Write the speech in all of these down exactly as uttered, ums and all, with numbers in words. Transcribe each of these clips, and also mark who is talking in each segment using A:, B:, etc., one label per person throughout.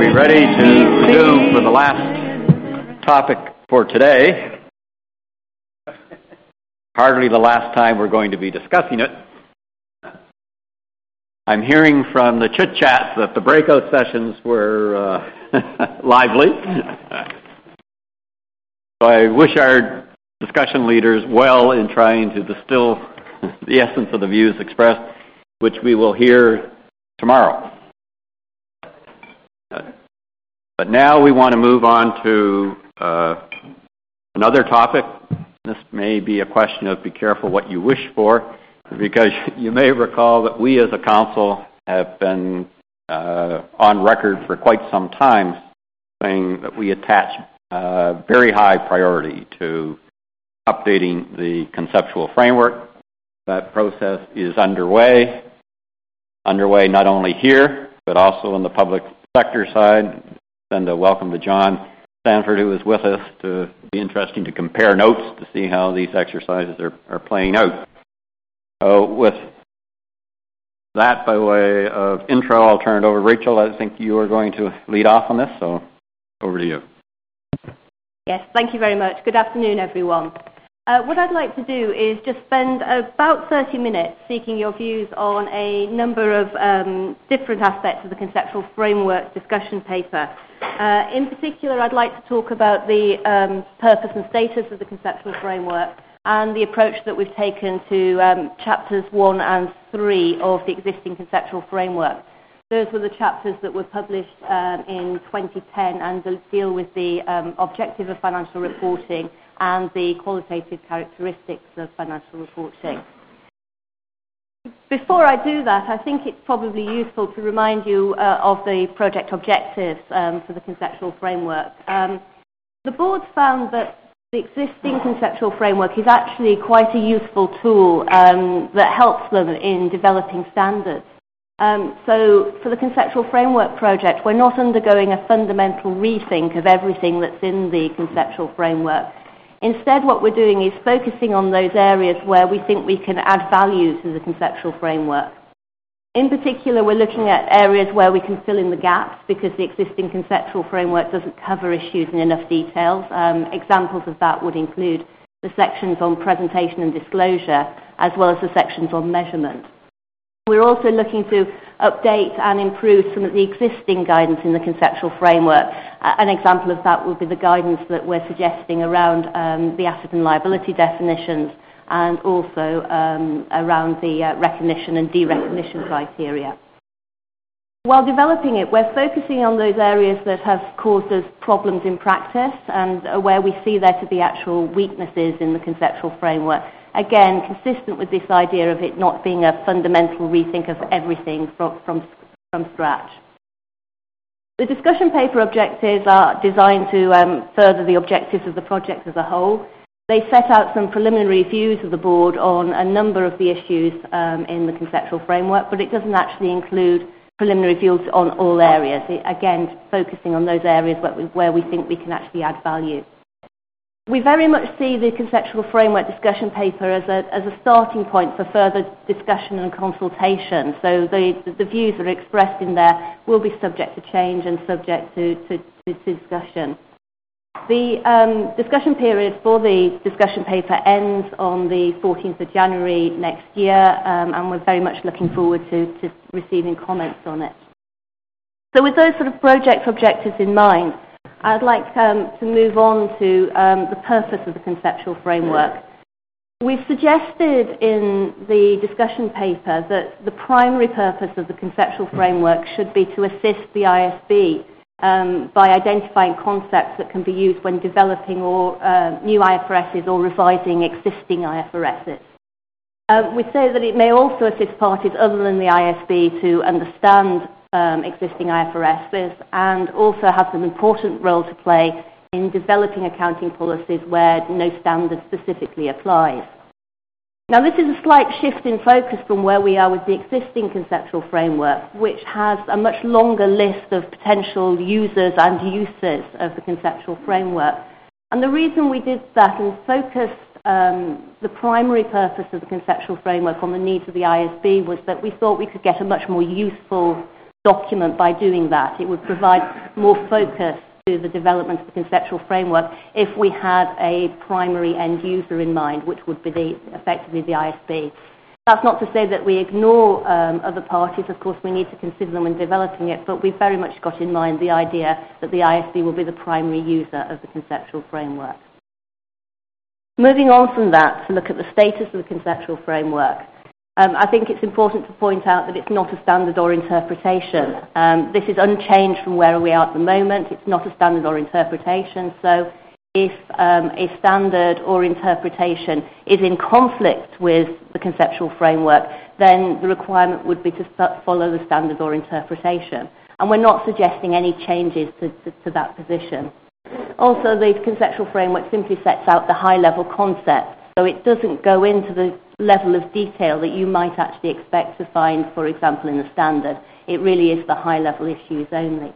A: we ready to resume for the last topic for today? Hardly the last time we're going to be discussing it. I'm hearing from the chit-chats that the breakout sessions were uh, lively. So I wish our discussion leaders well in trying to distill the essence of the views expressed, which we will hear tomorrow. But now we want to move on to uh, another topic. This may be a question of be careful what you wish for, because you may recall that we as a council have been uh, on record for quite some time saying that we attach uh, very high priority to updating the conceptual framework. That process is underway, underway not only here, but also on the public sector side. Send a welcome to John Stanford, who is with us. To be interesting to compare notes to see how these exercises are, are playing out. Uh, with that, by way of intro, I'll turn it over. Rachel, I think you are going to lead off on this, so over to you.
B: Yes, thank you very much. Good afternoon, everyone. Uh, what I'd like to do is just spend about thirty minutes seeking your views on a number of um, different aspects of the conceptual framework discussion paper. Uh, in particular, I'd like to talk about the um, purpose and status of the conceptual framework and the approach that we've taken to um, chapters one and three of the existing conceptual framework. Those were the chapters that were published um, in twenty ten and deal with the um, objective of financial reporting and the qualitative characteristics of financial reporting. Before I do that, I think it's probably useful to remind you uh, of the project objectives um, for the conceptual framework. Um, the board found that the existing conceptual framework is actually quite a useful tool um, that helps them in developing standards. Um, so for the conceptual framework project, we're not undergoing a fundamental rethink of everything that's in the conceptual framework. Instead, what we're doing is focusing on those areas where we think we can add value to the conceptual framework. In particular, we're looking at areas where we can fill in the gaps because the existing conceptual framework doesn't cover issues in enough details. Um, examples of that would include the sections on presentation and disclosure, as well as the sections on measurement. We're also looking to update and improve some of the existing guidance in the conceptual framework. Uh, an example of that would be the guidance that we're suggesting around um, the asset and liability definitions and also um, around the uh, recognition and derecognition criteria. While developing it, we're focusing on those areas that have caused us problems in practice and uh, where we see there to be actual weaknesses in the conceptual framework. Again, consistent with this idea of it not being a fundamental rethink of everything from, from, from scratch. The discussion paper objectives are designed to um, further the objectives of the project as a whole. They set out some preliminary views of the board on a number of the issues um, in the conceptual framework, but it doesn't actually include preliminary views on all areas. It, again, focusing on those areas where we, where we think we can actually add value. We very much see the conceptual framework discussion paper as a, as a starting point for further discussion and consultation. So the, the views that are expressed in there will be subject to change and subject to, to, to discussion. The um, discussion period for the discussion paper ends on the fourteenth of January next year, um, and we're very much looking forward to, to receiving comments on it. So with those sort of project objectives in mind, I'd like um, to move on to um, the purpose of the conceptual framework. We've suggested in the discussion paper that the primary purpose of the conceptual framework should be to assist the I S B um, by identifying concepts that can be used when developing or uh, new I F R Ss or revising existing I F R Ss. Uh, we say that it may also assist parties other than the I S B to understand Um, existing I F R Ss and also has an important role to play in developing accounting policies where no standard specifically applies. Now, this is a slight shift in focus from where we are with the existing conceptual framework, which has a much longer list of potential users and uses of the conceptual framework. And the reason we did that and focused um, the primary purpose of the conceptual framework on the needs of the I S B was that we thought we could get a much more useful document by doing that. It would provide more focus to the development of the conceptual framework if we had a primary end user in mind, which would be the, effectively the I S B. That's not to say that we ignore um, other parties. Of course, we need to consider them when developing it, but we've very much got in mind the idea that the I S B will be the primary user of the conceptual framework. Moving on from that to look at the status of the conceptual framework. Um, I think it's important to point out that it's not a standard or interpretation. Um, this is unchanged from where we are at the moment. It's not a standard or interpretation. So if um, a standard or interpretation is in conflict with the conceptual framework, then the requirement would be to follow the standard or interpretation. And we're not suggesting any changes to, to, to that position. Also, the conceptual framework simply sets out the high-level concepts. So it doesn't go into the level of detail that you might actually expect to find, for example, in the standard. It really is the high-level issues only.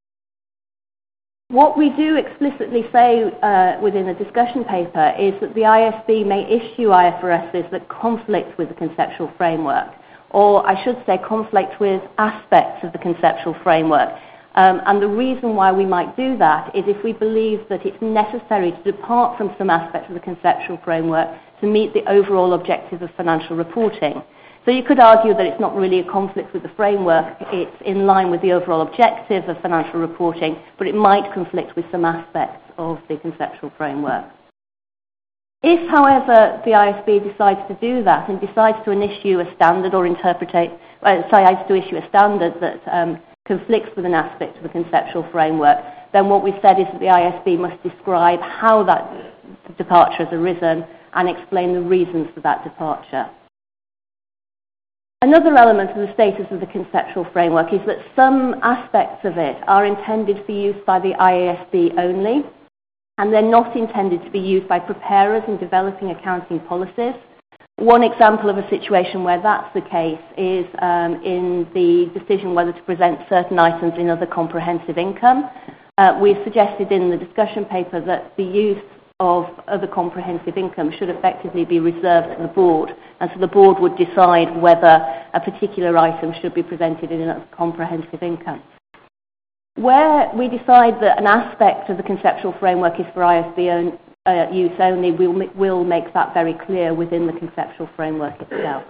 B: What we do explicitly say uh, within the discussion paper is that the I S B may issue I F R Ss that conflict with the conceptual framework, or I should say conflict with aspects of the conceptual framework. Um, and the reason why we might do that is if we believe that it's necessary to depart from some aspects of the conceptual framework to meet the overall objective of financial reporting. So you could argue that it's not really a conflict with the framework, it's in line with the overall objective of financial reporting, but it might conflict with some aspects of the conceptual framework. If, however, the I S B decides to do that and decides to issue a standard or interpretate, uh, decides to issue a standard that um, conflicts with an aspect of the conceptual framework, then what we've said is that the I S B must describe how that departure has arisen and explain the reasons for that departure. Another element of the status of the conceptual framework is that some aspects of it are intended for use by the I A S B only, and they're not intended to be used by preparers in developing accounting policies. One example of a situation where that's the case is um, in the decision whether to present certain items in other comprehensive income. Uh, we've suggested in the discussion paper that the use of other comprehensive income should effectively be reserved to the board, and so the board would decide whether a particular item should be presented in other comprehensive income. Where we decide that an aspect of the conceptual framework is for I S B own, uh, use only, we'll, we'll make that very clear within the conceptual framework itself.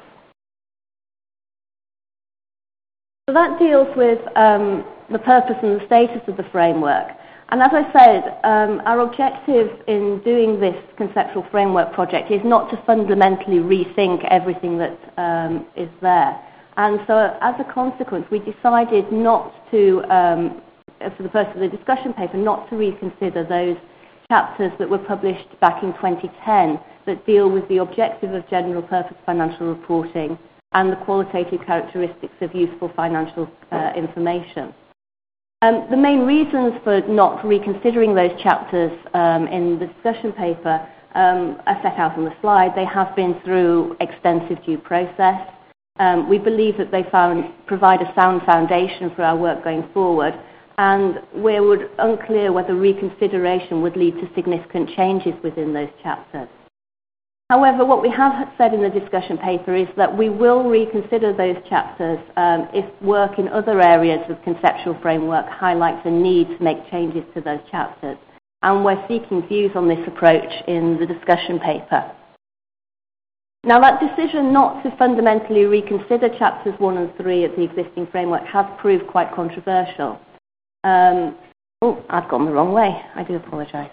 B: So that deals with um, the purpose and the status of the framework. And as I said, um, our objective in doing this conceptual framework project is not to fundamentally rethink everything that um, is there. And so as a consequence, we decided not to, um, for the purpose of the discussion paper, not to reconsider those chapters that were published back in twenty ten that deal with the objective of general purpose financial reporting and the qualitative characteristics of useful financial uh, information. Um, the main reasons for not reconsidering those chapters um, in the discussion paper um, are set out on the slide. They have been through extensive due process. Um, we believe that they found, provide a sound foundation for our work going forward, and we're unclear whether reconsideration would lead to significant changes within those chapters. However, what we have said in the discussion paper is that we will reconsider those chapters um, if work in other areas of conceptual framework highlights a need to make changes to those chapters. And we're seeking views on this approach in the discussion paper. Now, that decision not to fundamentally reconsider chapters one and three of the existing framework has proved quite controversial. Um, oh, I've gone the wrong way. I do apologise.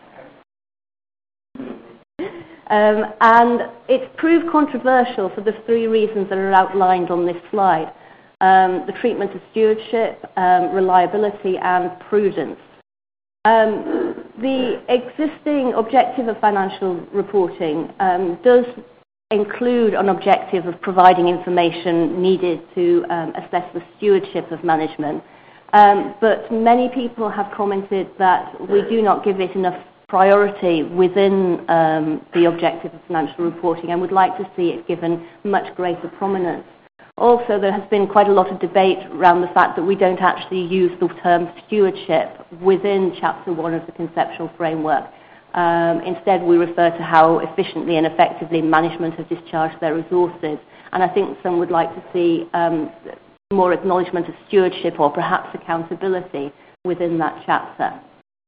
B: Um, and it's proved controversial for the three reasons that are outlined on this slide. Um, the treatment of stewardship, um, reliability and prudence. Um, the existing objective of financial reporting um, does include an objective of providing information needed to um, assess the stewardship of management. Um, but many people have commented that we do not give it enough priority within um, the objective of financial reporting and would like to see it given much greater prominence. Also, there has been quite a lot of debate around the fact that we don't actually use the term stewardship within Chapter one of the conceptual framework. Um, instead, we refer to how efficiently and effectively management have discharged their resources. And I think some would like to see um, more acknowledgement of stewardship or perhaps accountability within that chapter.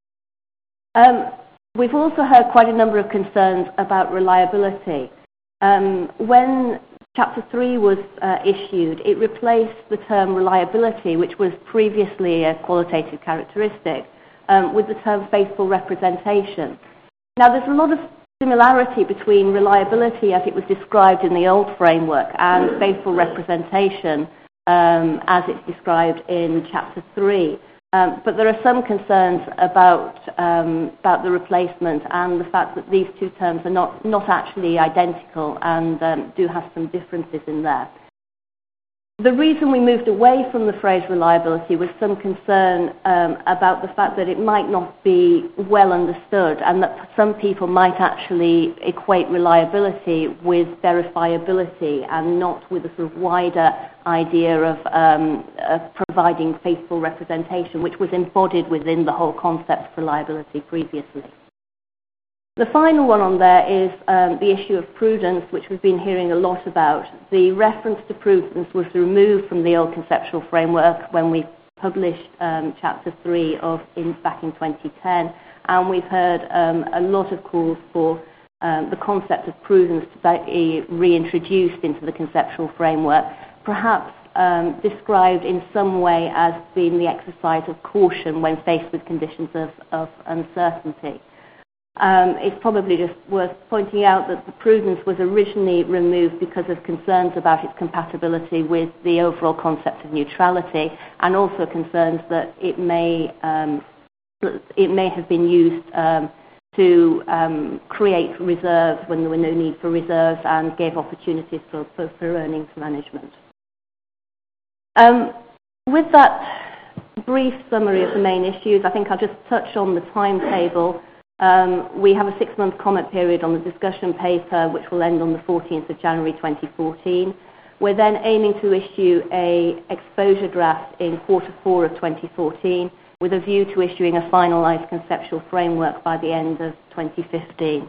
B: Um, we've also heard quite a number of concerns about reliability. Um, when Chapter three was uh, issued, it replaced the term reliability, which was previously a qualitative characteristic, um, with the term faithful representation. Now, there's a lot of similarity between reliability as it was described in the old framework and faithful representation um, as it's described in Chapter three. Um, but there are some concerns about, um, about the replacement and the fact that these two terms are not, not actually identical and um, do have some differences in there. The reason we moved away from the phrase reliability was some concern um, about the fact that it might not be well understood and that some people might actually equate reliability with verifiability and not with a sort of wider idea of, um, of providing faithful representation, which was embodied within the whole concept of reliability previously. The final one on there is um, the issue of prudence, which we've been hearing a lot about. The reference to prudence was removed from the old conceptual framework when we published um, Chapter three of in, back in twenty ten, and we've heard um, a lot of calls for um, the concept of prudence to be reintroduced into the conceptual framework, perhaps um, described in some way as being the exercise of caution when faced with conditions of, of uncertainty. Um, it's probably just worth pointing out that the prudence was originally removed because of concerns about its compatibility with the overall concept of neutrality, and also concerns that it may um, it may have been used um, to um, create reserves when there were no need for reserves and gave opportunities for, for, for earnings management. Um, with that brief summary of the main issues, I think I'll just touch on the timetable. Um, we have a six-month comment period on the discussion paper, which will end on the fourteenth of January twenty fourteen. We're then aiming to issue a exposure draft in quarter four of twenty fourteen, with a view to issuing a finalised conceptual framework by the end of twenty fifteen.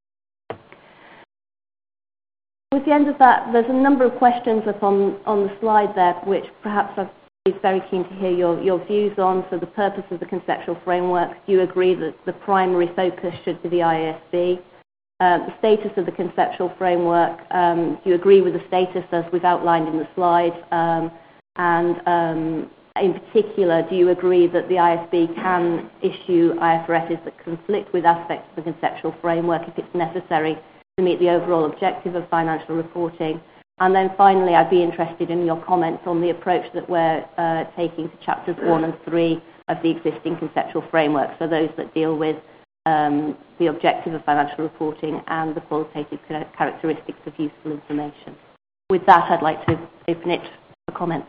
B: With the end of that, there's a number of questions up on, on the slide there, which perhaps I've is very keen to hear your, your views on. So the purpose of the conceptual framework, do you agree that the primary focus should be the I A S B? Uh, the status of the conceptual framework, um, do you agree with the status as we've outlined in the slide? Um, and um, in particular, do you agree that the I A S B can issue I F R Ss that conflict with aspects of the conceptual framework if it's necessary to meet the overall objective of financial reporting? And then finally, I'd be interested in your comments on the approach that we're uh, taking to chapters one and three of the existing conceptual framework, so those that deal with um, the objective of financial reporting and the qualitative characteristics of useful information. With that, I'd like to open it for comments.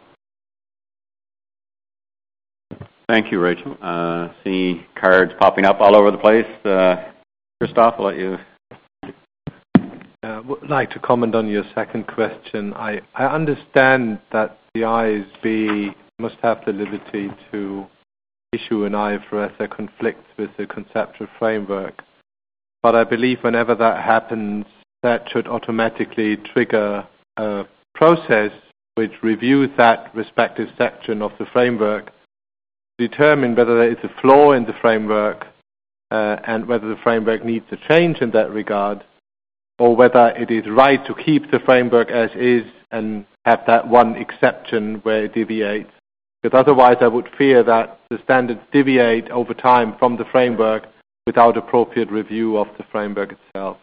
A: Thank you, Rachel. Uh, see cards popping up all over the place. Uh, Christophe, I'll let you.
C: I uh, would like to comment on your second question. I, I understand that the I A S B must have the liberty to issue an I F R S that conflicts with the conceptual framework. But I believe whenever that happens, that should automatically trigger a process which reviews that respective section of the framework, determine whether there is a flaw in the framework uh, and whether the framework needs a change in that regard, or whether it is right to keep the framework as is and have that one exception where it deviates. Because otherwise I would fear that the standards deviate over time from the framework without appropriate review of the framework itself.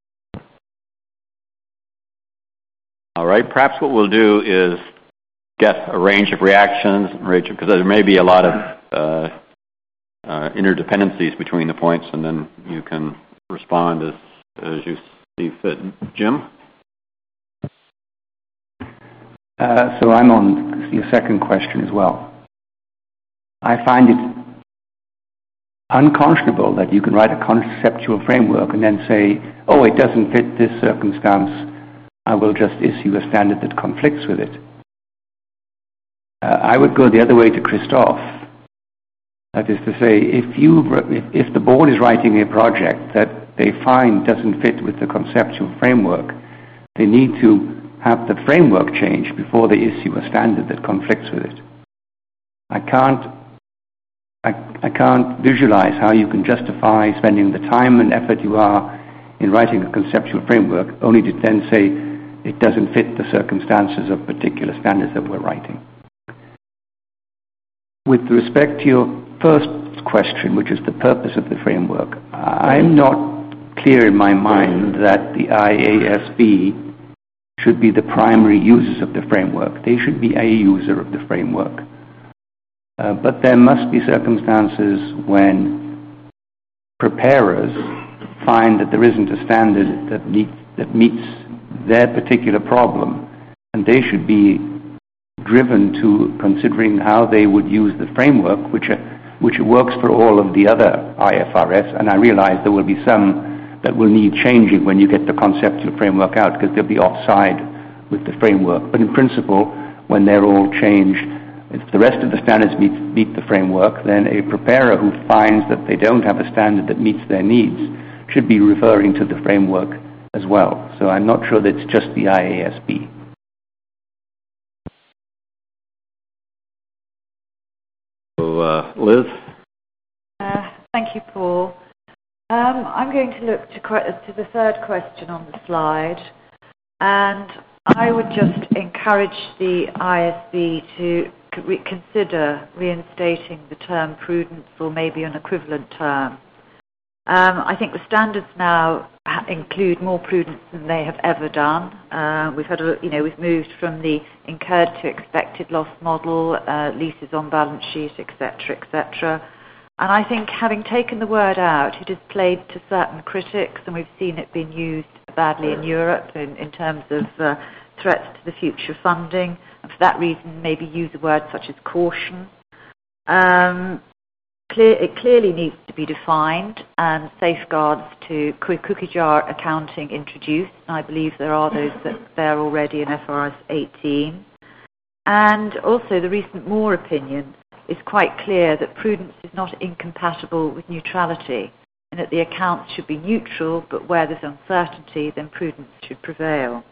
A: All right, perhaps what we'll do is get a range of reactions, Rachel, because there may be a lot of uh, uh, interdependencies between the points, and then you can respond as, as you see fit. Jim?
D: Uh, so I'm on your second question as well. I find it unconscionable that you can write a conceptual framework and then say, oh, it doesn't fit this circumstance, I will just issue a standard that conflicts with it. Uh, I would go the other way to Christophe. That is to say, if, you, if, if the board is writing a project that they find doesn't fit with the conceptual framework, they need to have the framework changed before they issue a standard that conflicts with it. I can't, I, I can't visualize how you can justify spending the time and effort you are in writing a conceptual framework only to then say it doesn't fit the circumstances of particular standards that we're writing. With respect to your first question, which is the purpose of the framework, I'm not clear in my mind that the I A S B should be the primary users of the framework. They should be a user of the framework. Uh, but there must be circumstances when preparers find that there isn't a standard that meets, that meets their particular problem, and they should be driven to considering how they would use the framework, which uh, which works for all of the other I F R S, and I realize there will be some that will need changing when you get the conceptual framework out, because they'll be offside with the framework. But in principle, when they're all changed, if the rest of the standards meet, meet the framework, then a preparer who finds that they don't have a standard that meets their needs should be referring to the framework as well. So I'm not sure that it's just the I A S B.
A: So, uh, Liz?
E: Uh, thank you, Paul. Um, I'm going to look to, to the third question on the slide, and I would just encourage the I S B to re- consider reinstating the term prudence, or maybe an equivalent term. Um, I think the standards now ha- include more prudence than they have ever done. Uh, we've had, a, you know, we've moved from the incurred to expected loss model, uh, leases on balance sheet, et cetera, et cetera. And I think, having taken the word out, it has played to certain critics, and we've seen it being used badly in Europe in, in terms of uh, threats to the future funding, and for that reason, maybe use a word such as caution. Um, Clear, it clearly needs to be defined, and safeguards to cookie jar accounting introduced. And I believe there are those that there already in F R S eighteen. And also the recent Moore opinion is quite clear that prudence is not incompatible with neutrality, and that the accounts should be neutral, but where there's uncertainty, then prudence should prevail.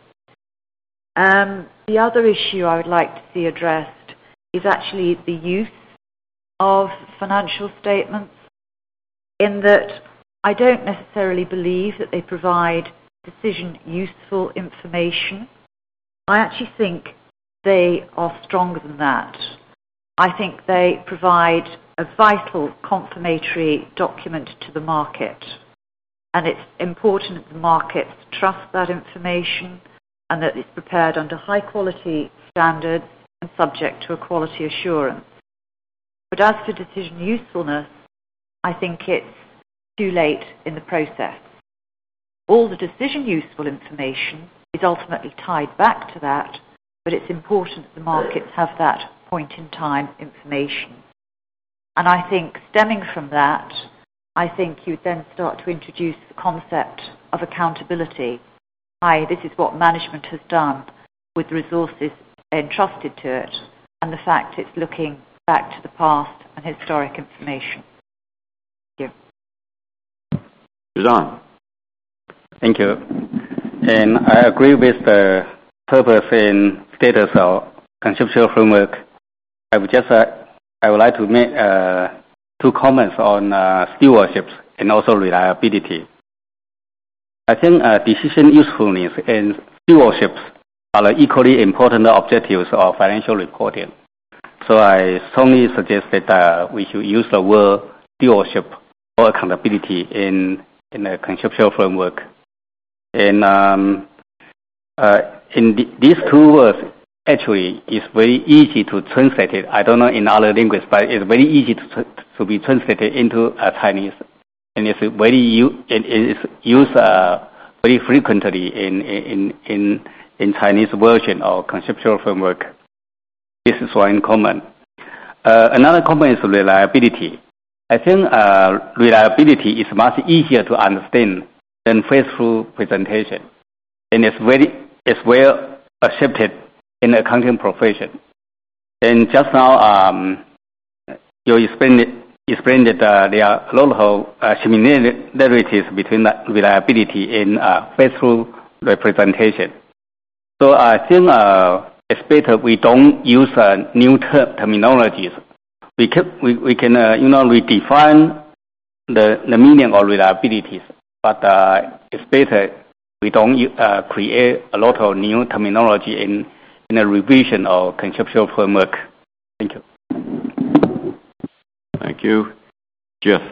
E: Um, the other issue I would like to see addressed is actually the use of financial statements, in that I don't necessarily believe that they provide decision-useful information. I actually think they are stronger than that. I think they provide a vital confirmatory document to the market, and it's important that the markets trust that information and that it's prepared under high-quality standards and subject to a quality assurance. But as for decision usefulness, I think it's too late in the process. All the decision useful information is ultimately tied back to that, but it's important that the markets have that point in time information. And I think stemming from that, I think you would then start to introduce the concept of accountability. Hi, this is what management has done with the resources entrusted to it, and the fact it's looking back to the past and historic information. Thank you.
A: Suzanne.
F: Thank you. And I agree with the purpose and status of conceptual framework. I would just uh, I would like to make uh, two comments on uh, stewardship and also reliability. I think uh, decision usefulness and stewardship are the equally important objectives of financial reporting. So I strongly suggest that uh, we should use the word stewardship or accountability in in the conceptual framework. And um, uh, in the, these two words, actually, it's very easy to translate it. I don't know in other languages, but it's very easy to to be translated into uh, Chinese, and it's very u- it is used uh, very frequently in in in in Chinese version of conceptual framework. This is one comment. Uh, another comment is reliability. I think uh, reliability is much easier to understand than faithful presentation, and it's very it's well accepted in the accounting profession. And just now, um, you explained, explained that uh, there are a lot of uh, similarities between reliability and uh, faithful representation. So I think uh, it's better we don't use uh, new ter- terminologies. We can, we, we can uh, you know, redefine the, the meaning of reliabilities, but uh, it's better we don't uh, create a lot of new terminology in, in a revision or conceptual framework. Thank you.
A: Thank you. Jeff.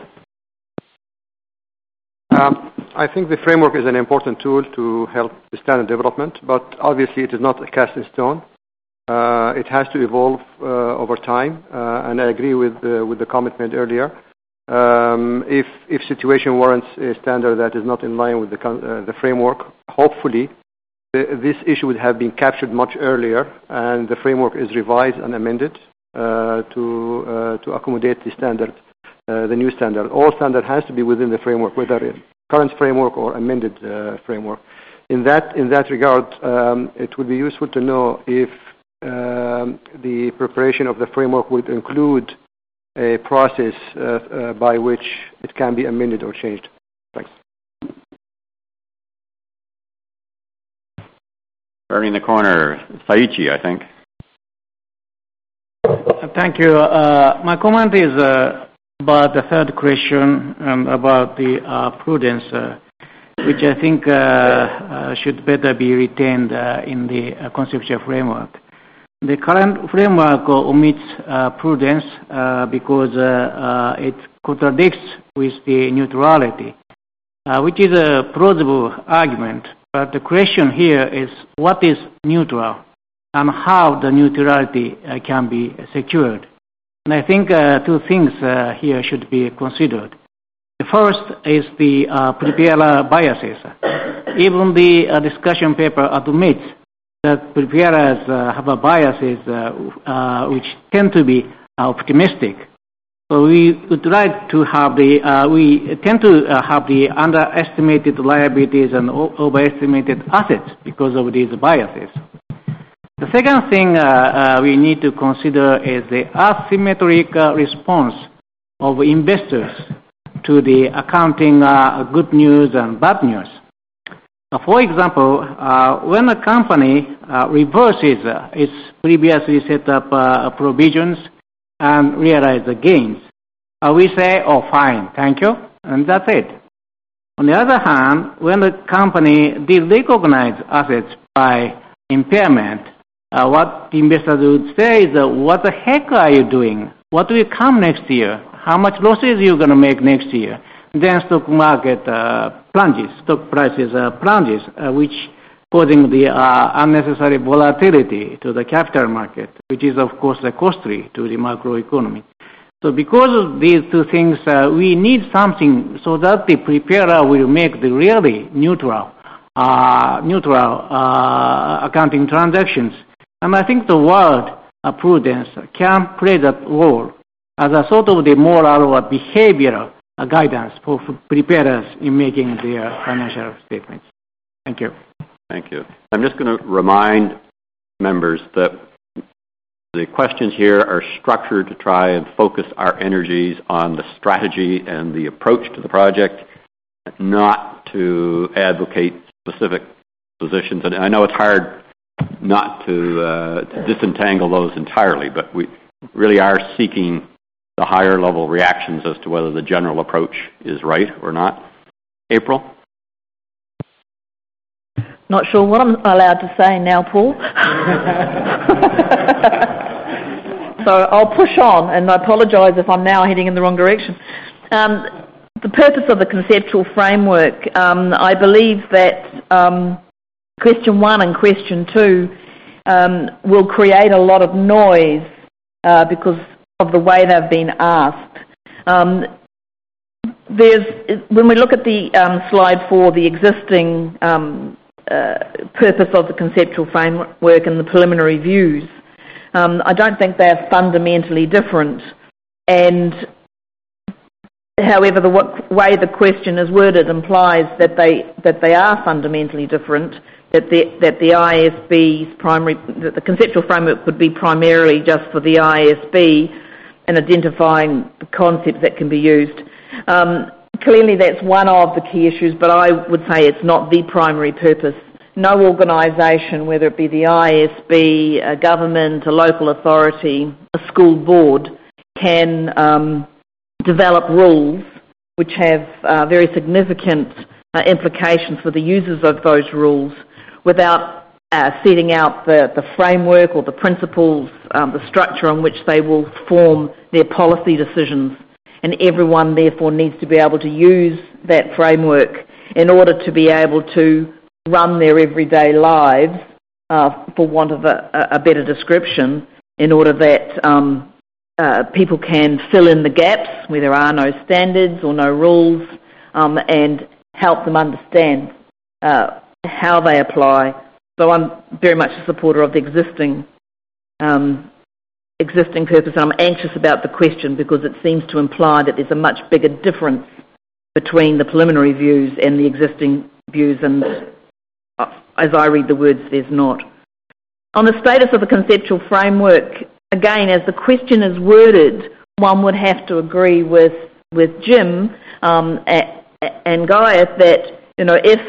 G: Um, I think the framework is an important tool to help the standard development, but obviously it is not cast in stone. Uh, it has to evolve uh, over time, uh, and I agree with uh, with the comment made earlier. Um, if if situation warrants a standard that is not in line with the uh, the framework, hopefully the, this issue would have been captured much earlier, and the framework is revised and amended uh, to uh, to accommodate the standard, uh, the new standard. All standard has to be within the framework, whether in current framework or amended uh, framework. In that in that regard, um, it would be useful to know if um, the preparation of the framework would include a process uh, uh, by which it can be amended or changed. Thanks.
A: Turning the corner, Saichi, I think.
H: Thank you. Uh, my comment is uh, about the third question um, about the uh, prudence, uh, which I think uh, uh, should better be retained uh, in the uh, conceptual framework. The current framework omits uh, prudence uh, because uh, uh, it contradicts with the neutrality, uh, which is a plausible argument. But the question here is what is neutral and how the neutrality uh, can be secured. And I think uh, two things uh, here should be considered. The first is the uh, preparer biases. Even the uh, discussion paper admits that preparers uh, have a biases uh, uh, which tend to be uh, optimistic. So we would like to have the, uh, we tend to uh, have the underestimated liabilities and overestimated assets because of these biases. The second thing uh, uh, we need to consider is the asymmetric uh, response of investors to the accounting uh, good news and bad news. Uh, for example, uh, when a company uh, reverses uh, its previously set up uh, provisions and realize the gains, uh, we say, oh, fine, thank you, and that's it. On the other hand, when the company did recognize assets by impairment, uh, what the investors would say is, uh, what the heck are you doing? What will come next year? How much losses are you going to make next year? Then stock market uh, plunges, stock prices uh, plunges, uh, which causing the uh, unnecessary volatility to the capital market, which is of course uh, costly to the macroeconomy. So because of these two things, uh, we need something so that the preparer will make the really neutral, uh, neutral uh, accounting transactions. And I think the word uh, prudence can play that role as a sort of the moral or behavioral uh, guidance for preparers in making their financial statements. Thank you.
A: Thank you. I'm just going to remind members that the questions here are structured to try and focus our energies on the strategy and the approach to the project, not to advocate specific positions. And I know it's hard not to, uh, to disentangle those entirely, but we really are seeking the higher level reactions as to whether the general approach is right or not. April?
I: Not sure what I'm allowed to say now, Paul. So I'll push on, and I apologise if I'm now heading in the wrong direction. Um, the purpose of the conceptual framework, um, I believe that um, question one and question two um, will create a lot of noise uh, because of the way they've been asked. Um, there's, when we look at the um, slide for the existing um, uh, purpose of the conceptual framework and the preliminary views, um, I don't think they're fundamentally different. And however, the w- way the question is worded implies that they that they are fundamentally different. That the that the I A S B's primary, that the conceptual framework would be primarily just for the I A S B and identifying the concepts that can be used. Um, clearly, that's one of the key issues, but I would say it's not the primary purpose. no organisation, whether it be the I S B, a government, a local authority, a school board, can um, develop rules which have uh, very significant uh, implications for the users of those rules without uh, setting out the, the framework or the principles, um, the structure on which they will form their policy decisions. And everyone therefore needs to be able to use that framework in order to be able to run their everyday lives, uh, for want of a, a better description, in order that um, uh, people can fill in the gaps where there are no standards or no rules, um, and help them understand uh, how they apply. So I'm very much a supporter of the existing um, existing purpose, and I'm anxious about the question because it seems to imply that there's a much bigger difference between the preliminary views and the existing views, and as I read the words, there's not. On the status of the conceptual framework, again, as the question is worded, one would have to agree with with Jim um, and Guyeth that, you know, if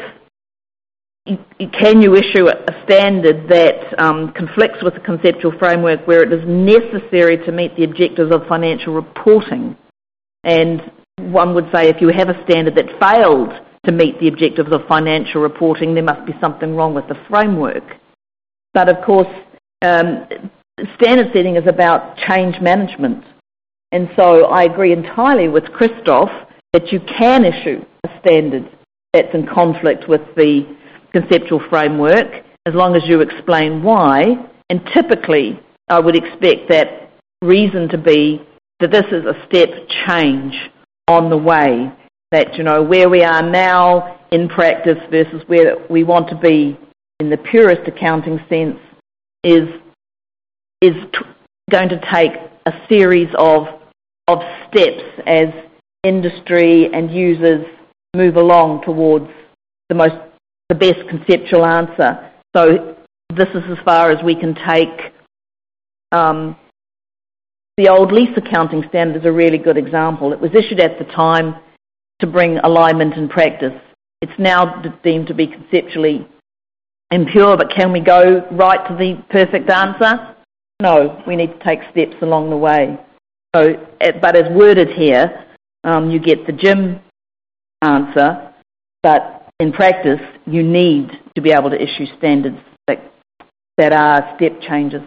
I: can you issue a standard that um, conflicts with the conceptual framework where it is necessary to meet the objectives of financial reporting? And one would say if you have a standard that failed to meet the objectives of financial reporting, there must be something wrong with the framework. But of course, um, standard setting is about change management. And so I agree entirely with Christoph that you can issue a standard that's in conflict with the conceptual framework as long as you explain why. And typically, I would expect that reason to be that this is a step change on the way, that, you know, where we are now in practice versus where we want to be in the purest accounting sense is is t- going to take a series of of steps as industry and users move along towards the most the best conceptual answer. So this is as far as we can take. Um, the old lease accounting standard is a really good example. It was issued at the time to bring alignment in practice. It's now deemed to be conceptually impure, but can we go right to the perfect answer? No, we need to take steps along the way. So, but as worded here, um, you get the Jim answer, but in practice, you need to be able to issue standards that, that are step changes.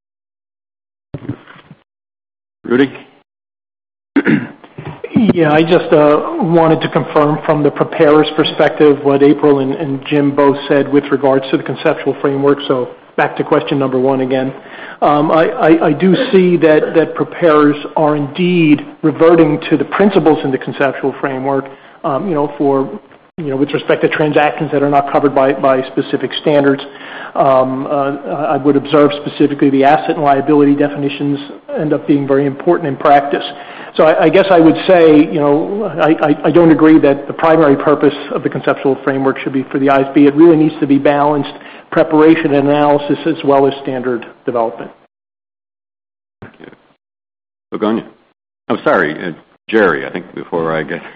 A: Rudy?
J: Yeah, I just uh, wanted to confirm from the preparer's perspective what April and, and Jim both said with regards to the conceptual framework. So back to question number one again. Um, I, I, I do see that, that preparers are indeed reverting to the principles in the conceptual framework, um, you know, for you know, with respect to transactions that are not covered by, by specific standards. Um, uh, I would observe specifically the asset and liability definitions end up being very important in practice. So I, I guess I would say, you know, I, I, I don't agree that the primary purpose of the conceptual framework should be for the I S B. It really needs to be balanced preparation and analysis as well as standard development.
A: Thank you. Begonia. I'm sorry, uh, Jerry, I think before I get...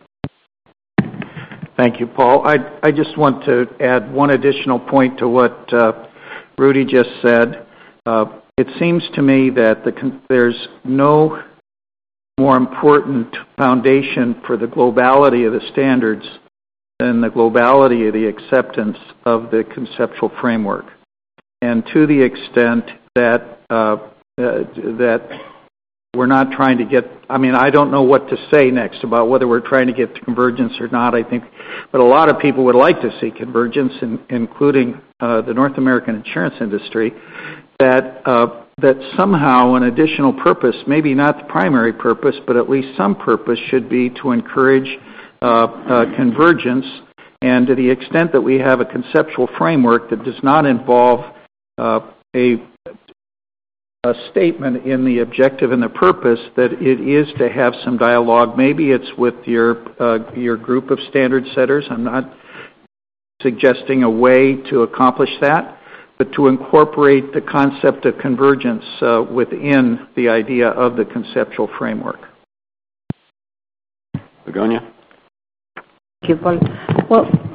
K: Thank you, Paul. I, I just want to add one additional point to what uh, Rudy just said. Uh, it seems to me that the, there's no more important foundation for the globality of the standards than the globality of the acceptance of the conceptual framework. And to the extent that uh, uh, that we're not trying to get, I mean, I don't know what to say next about whether we're trying to get to convergence or not, I think, but a lot of people would like to see convergence, in, including uh, the North American insurance industry, that uh, that somehow an additional purpose, maybe not the primary purpose, but at least some purpose should be to encourage uh, uh, convergence, and to the extent that we have a conceptual framework that does not involve uh, a a statement in the objective and the purpose that it is to have some dialogue. Maybe it's with your uh, your group of standard setters. I'm not suggesting a way to accomplish that, but to incorporate the concept of convergence uh, within the idea of the conceptual framework.
A: Begonia?
L: Thank you, Paul. Well,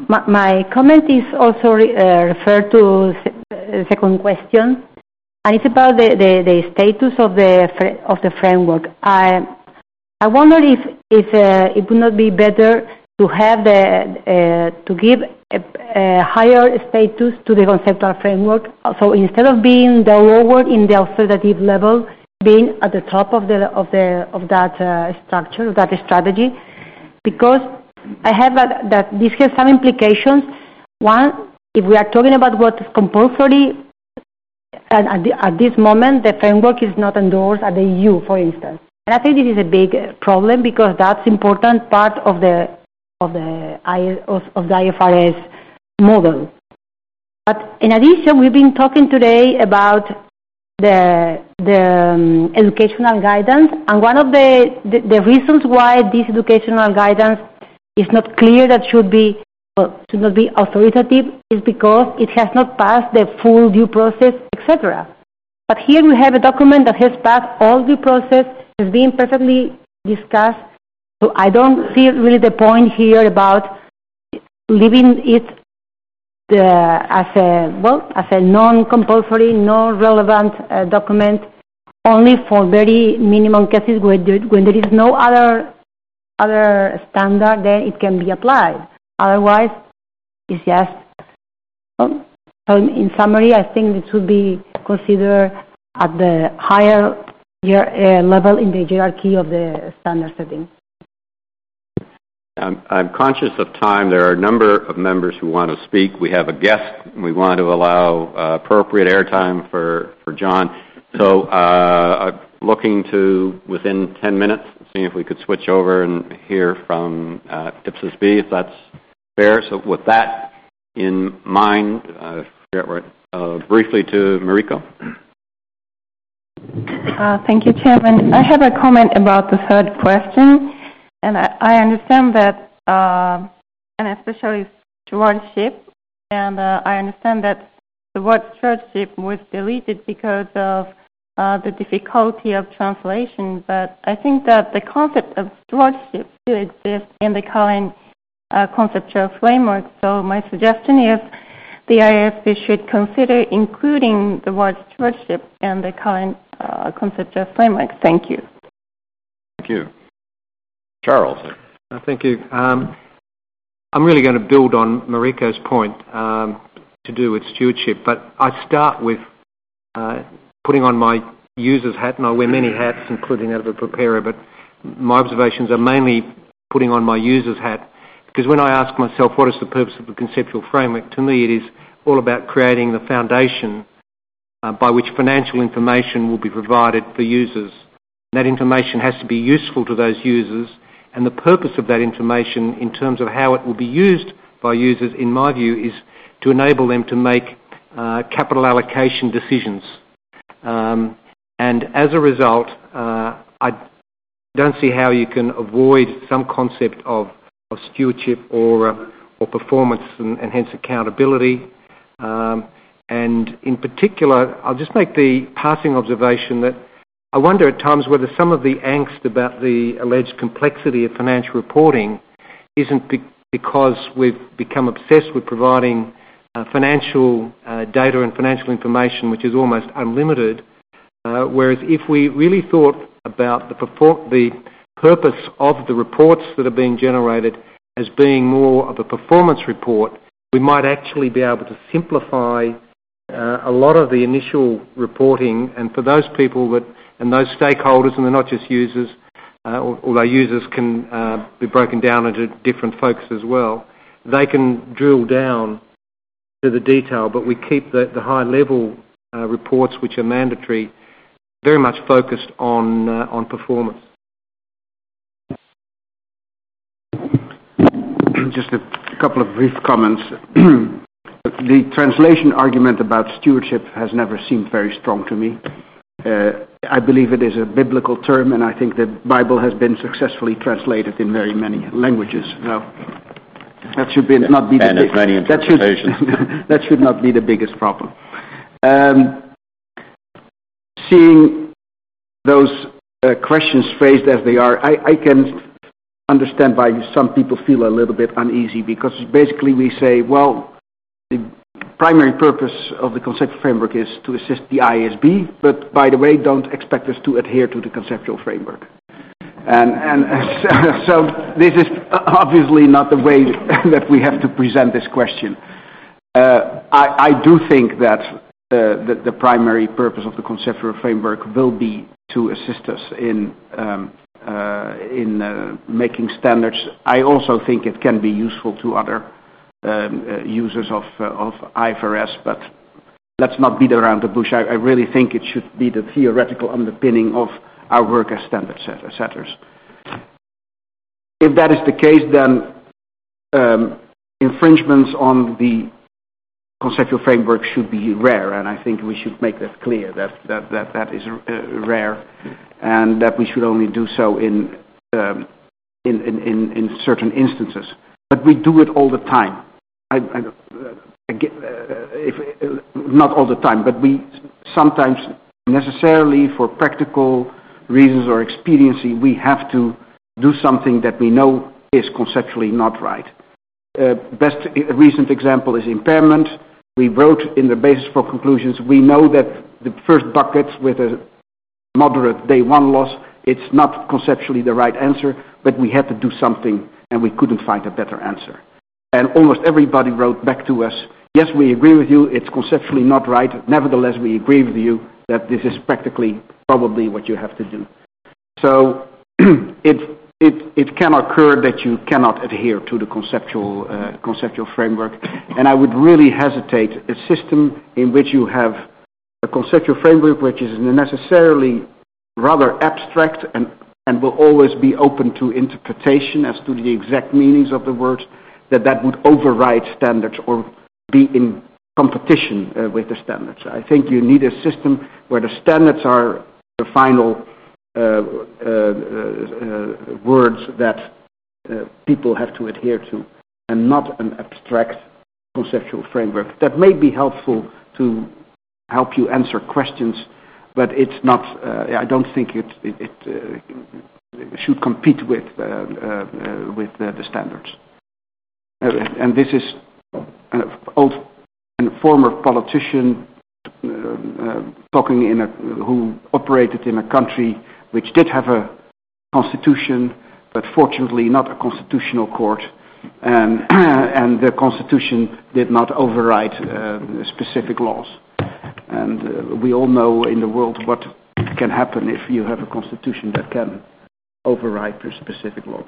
L: my, my comment is also re, uh, referred to the second question, and it's about the, the, the status of the of the framework. I I wonder if if uh, it would not be better to have the uh, to give a, a higher status to the conceptual framework. So instead of being the lower in the authoritative level, being at the top of the of the of that uh, structure, of that strategy, because I have that, that this has some implications. One, if we are talking about what is compulsory, and at, the, at this moment the framework is not endorsed at the E U, for instance, and I think this is a big problem because that's important part of the of the of the I F R S model. But in addition, we've been talking today about the the um, educational guidance, and one of the, the the reasons why this educational guidance is not clear that should be well, should not be authoritative is because it has not passed the full due process, et cetera. But here we have a document that has passed all due process, has been perfectly discussed. So I don't see really the point here about leaving it the, as a well as a non-compulsory, non-relevant uh, document only for very minimum cases when there, when there is no other other standard, then it can be applied. Otherwise, it's just. Well, so in summary, I think it should be considered at the higher uh, level in the hierarchy of the standard setting.
A: I'm, I'm conscious of time. There are a number of members who want to speak. We have a guest. We want to allow uh, appropriate airtime for, for John. So uh, I'm looking to, within ten minutes, see if we could switch over and hear from uh, Ipsos B, if that's fair. So with that in mind, uh, uh, briefly to Mariko.
M: Uh, thank you, Chairman. I have a comment about the third question. And I, I understand that, uh, and especially stewardship, and uh, I understand that the word stewardship was deleted because of uh, the difficulty of translation, but I think that the concept of stewardship still exists in the current uh, conceptual framework. So my suggestion is the I F B should consider including the word stewardship in the current uh, conceptual framework. Thank you.
A: Thank you. Charles.
N: Uh, thank you. Um, I'm really going to build on Mariko's point um, to do with stewardship, but I start with uh, putting on my user's hat, and I wear many hats, including that of a preparer, but my observations are mainly putting on my user's hat, because when I ask myself what is the purpose of the conceptual framework, to me it is all about creating the foundation uh, by which financial information will be provided for users. And that information has to be useful to those users, and the purpose of that information in terms of how it will be used by users, in my view, is to enable them to make uh, capital allocation decisions. Um, and as a result, uh, I don't see how you can avoid some concept of, of stewardship or, uh, or performance and, and hence accountability. Um, and in particular, I'll just make the passing observation that I wonder at times whether some of the angst about the alleged complexity of financial reporting isn't be- because we've become obsessed with providing uh, financial uh, data and financial information which is almost unlimited, uh, whereas if we really thought about the, perfor- the purpose of the reports that are being generated as being more of a performance report, we might actually be able to simplify uh, a lot of the initial reporting, and for those people that and those stakeholders, and they're not just users, uh, although users can uh, be broken down into different folks as well, they can drill down to the detail, but we keep the, the high-level uh, reports, which are mandatory, very much focused on, uh, on performance.
O: Just a couple of brief comments. The translation argument about stewardship has never seemed very strong to me. Uh, I believe it is a biblical term, and I think the Bible has been successfully translated in very many languages. So that should be, not be the
A: and
O: big,
A: as many interpretations.
O: That should, that should not be the biggest problem. Um, seeing those uh, questions phrased as they are, I, I can understand why some people feel a little bit uneasy, because basically we say, well, the primary purpose of the conceptual framework is to assist the I A S B, but by the way, don't expect us to adhere to the conceptual framework. And, and so this is obviously not the way that we have to present this question. Uh, I, I do think that uh, the, the primary purpose of the conceptual framework will be to assist us in um, uh, in uh, making standards. I also think it can be useful to other um, uh, users of uh, of I F R S, but let's not beat around the bush. I, I really think it should be the theoretical underpinning of our work as standard setters. If that is the case, then um, infringements on the conceptual framework should be rare, and I think we should make that clear, that that, that, that is uh, rare, and that we should only do so in, um, in, in, in, in certain instances. But we do it all the time. I, I, I get, uh, if, uh, not all the time, but we sometimes necessarily, for practical reasons or expediency, we have to do something that we know is conceptually not right. Uh, best recent example is impairment. We wrote in the basis for conclusions, we know that the first bucket with a moderate day one loss, it's not conceptually the right answer, but we had to do something and we couldn't find a better answer. And almost everybody wrote back to us, yes, we agree with you, it's conceptually not right, nevertheless we agree with you that this is practically probably what you have to do. So it It, it can occur that you cannot adhere to the conceptual uh, conceptual framework, and I would really hesitate a system in which you have a conceptual framework which is necessarily rather abstract and, and will always be open to interpretation as to the exact meanings of the words, that that would override standards or be in competition uh, with the standards. I think you need a system where the standards are the final Uh, uh, uh, words that uh, people have to adhere to, and not an abstract conceptual framework. That may be helpful to help you answer questions, but it's not. Uh, I don't think it it, it uh, should compete with uh, uh, with uh, the standards. Uh, and this is an old and former politician uh, uh, talking in a who operated in a country which did have a constitution, but fortunately not a constitutional court, and, and the constitution did not override uh, specific laws. And uh, we all know in the world what can happen if you have a constitution that can override the specific laws.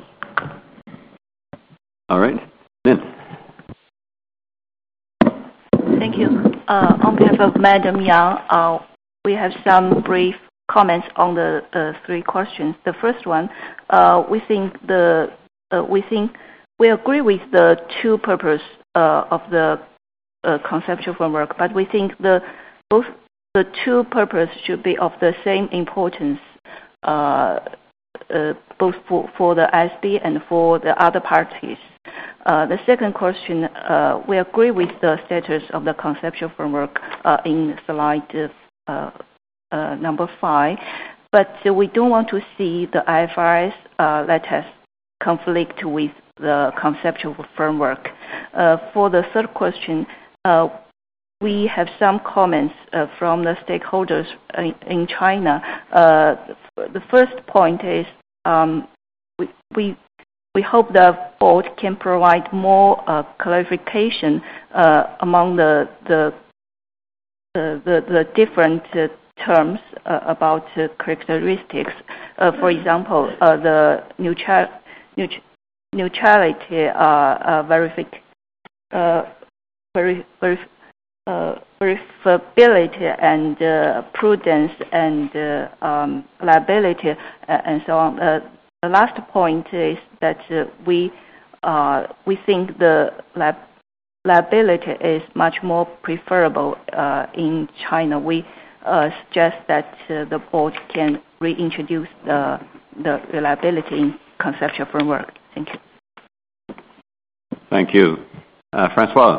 A: All right. Lynn.
P: Thank you. Uh, on behalf of Madam Yang, uh, we have some brief comments on the uh, three questions. The first one, uh, we think the uh, we think we agree with the two purpose uh, of the uh, conceptual framework, but we think the both the two purpose should be of the same importance, uh, uh, both for, for the I S B and for the other parties. Uh, the second question, uh, we agree with the status of the conceptual framework uh, in slide uh, Uh, number five, but uh, we don't want to see the I F R S uh, letters conflict with the conceptual framework. Uh, for the third question, uh, we have some comments uh, from the stakeholders in, in China. Uh, the first point is um, we, we we hope the board can provide more uh, clarification uh, among the the the, the, the different uh, terms uh, about uh, characteristics. Uh, for example, uh, the neutral, neut neutrality, uh, uh, verific, uh, verif verif uh, verifiability, and uh, prudence, and uh, um, liability, uh, and so on. Uh, the last point is that uh, we uh, we think the lab liability is much more preferable uh, in China. We Uh, suggest that uh, the board can reintroduce the, the reliability in conceptual framework. Thank you.
A: Thank you. Uh, Francois.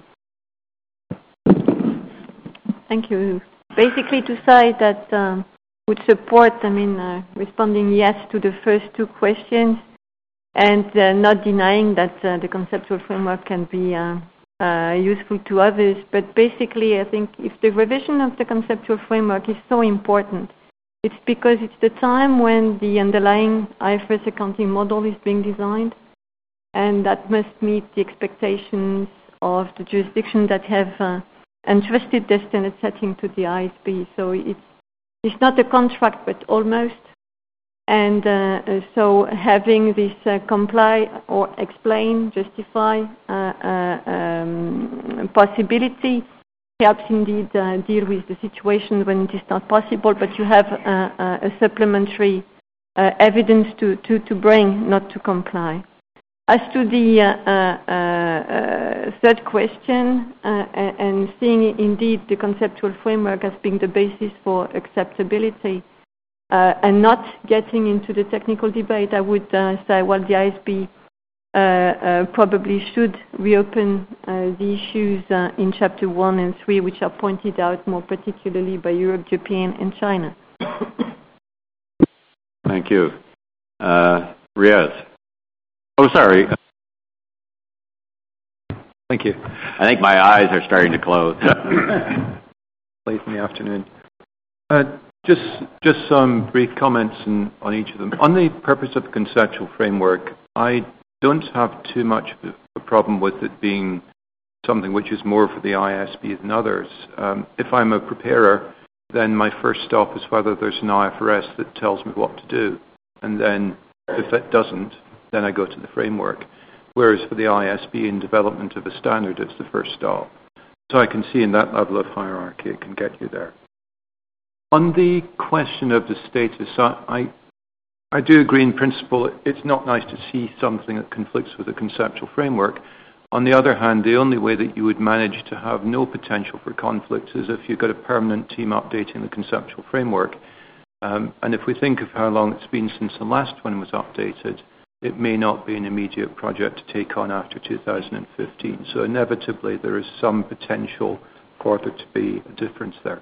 Q: Thank you. Basically to say that um, would support, I mean, uh, responding yes to the first two questions, and uh, not denying that uh, the conceptual framework can be uh, uh, useful to others. But basically, I think if the revision of the conceptual framework is so important, it's because it's the time when the underlying I F R S accounting model is being designed, and that must meet the expectations of the jurisdictions that have uh, entrusted their standard setting to the I S B. So it's, it's not a contract, but almost. And uh, so having this uh, comply or explain, justify uh, uh, um, possibility helps indeed uh, deal with the situation when it is not possible, but you have uh, uh, a supplementary uh, evidence to, to, to bring, not to comply. As to the uh, uh, uh, third question, uh, and seeing indeed the conceptual framework as being the basis for acceptability, uh, and not getting into the technical debate, I would uh, say, well, the I S B uh, uh, probably should reopen uh, the issues uh, in Chapter one and three, which are pointed out more particularly by Europe, Japan, and China.
A: Thank you. Uh, Riaz. Oh, sorry.
R: Thank you.
A: I think my eyes are starting to close.
R: Late in the afternoon. Uh, just, just some brief comments in, on each of them. On the purpose of the conceptual framework, I don't have too much of a problem with it being something which is more for the I S B than others. Um, if I'm a preparer, then my first stop is whether there's an I F R S that tells me what to do. And then if it doesn't, then I go to the framework. Whereas for the I S B in development of a standard, it's the first stop. So I can see in that level of hierarchy it can get you there. On the question of the status, I, I, I do agree in principle it's not nice to see something that conflicts with a conceptual framework. On the other hand, the only way that you would manage to have no potential for conflicts is if you've got a permanent team updating the conceptual framework. Um, and if we think of how long it's been since the last one was updated, it may not be an immediate project to take on after two thousand fifteen. So inevitably there is some potential for there to be a difference there.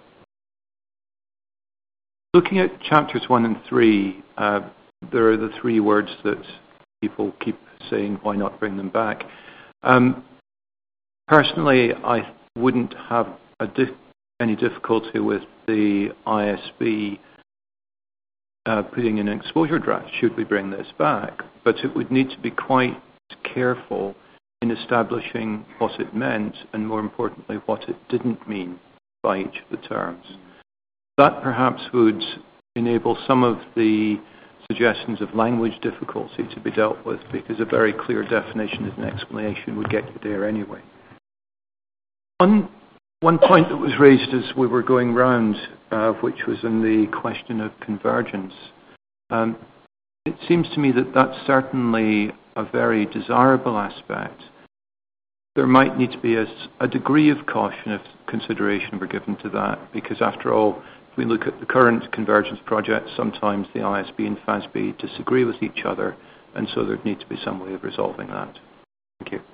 R: Looking at chapters one and three, uh, there are the three words that people keep saying, why not bring them back? Um, personally, I wouldn't have a dif- any difficulty with the I S B Uh, putting in an exposure draft, should we bring this back, but it would need to be quite careful in establishing what it meant and, more importantly, what it didn't mean by each of the terms. That perhaps would enable some of the suggestions of language difficulty to be dealt with, because a very clear definition and explanation would get you there anyway. One, one point that was raised as we were going round, Uh, which was in the question of convergence. Um, it seems to me that that's certainly a very desirable aspect. There might need to be a, a degree of caution if consideration were given to that, because after all, if we look at the current convergence project, sometimes the I S B and F A S B disagree with each other, and so there'd need to be some way of resolving that. Thank you.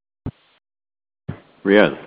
A: Riaz.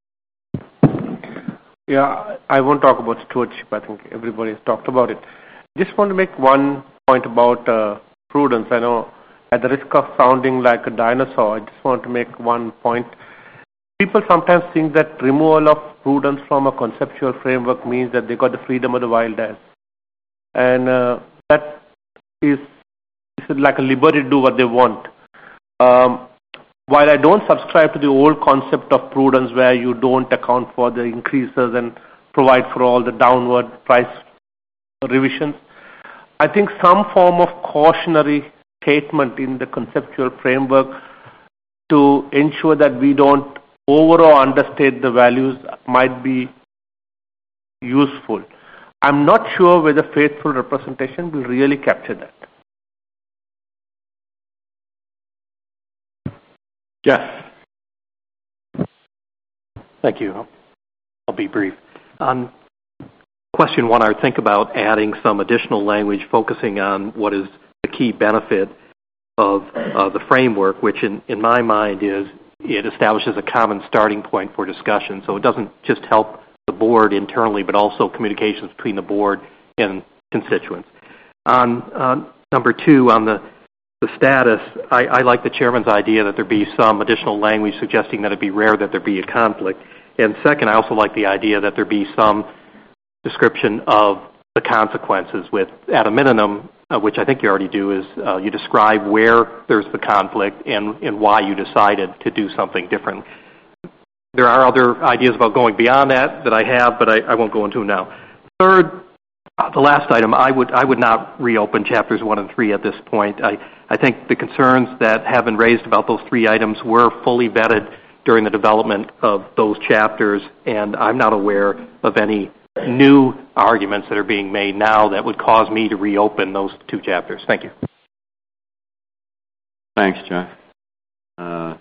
S: Yeah, I won't talk about stewardship. I think everybody has talked about it. Just want to make one point about uh, prudence. I know at the risk of sounding like a dinosaur, I just want to make one point. People sometimes think that removal of prudence from a conceptual framework means that they got the freedom of the wild ass. And uh, that is, is like a liberty to do what they want. Um, While I don't subscribe to the old concept of prudence where you don't account for the increases and provide for all the downward price revisions, I think some form of cautionary statement in the conceptual framework to ensure that we don't over or understate the values might be useful. I'm not sure whether faithful representation will really capture that.
T: Jeff. Thank you. I'll be brief. On question one, I would think about adding some additional language focusing on what is the key benefit of uh, the framework, which in, in my mind is it establishes a common starting point for discussion. So it doesn't just help the board internally, but also communications between the board and constituents. On uh, number two, on the the status, I, I like the chairman's idea that there be some additional language suggesting that it be rare that there be a conflict. And second, I also like the idea that there be some description of the consequences with, at a minimum, uh, which I think you already do, is uh, you describe where there's the conflict and, and why you decided to do something different. There are other ideas about going beyond that that I have, but I, I won't go into them now. Third, uh, the last item, I would I would not reopen chapters one and three at this point. I, I think the concerns that have been raised about those three items were fully vetted during the development of those chapters, and I'm not aware of any new arguments that are being made now that would cause me to reopen those two chapters. Thank you.
A: Thanks, Jeff. Uh,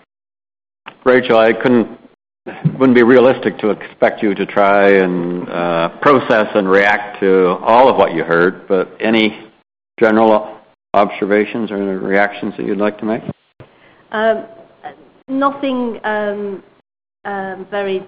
A: Rachel, I couldn't, wouldn't be realistic to expect you to try and uh, process and react to all of what you heard, but any general observations or reactions that you'd like to make?
B: Um, nothing um, um, very...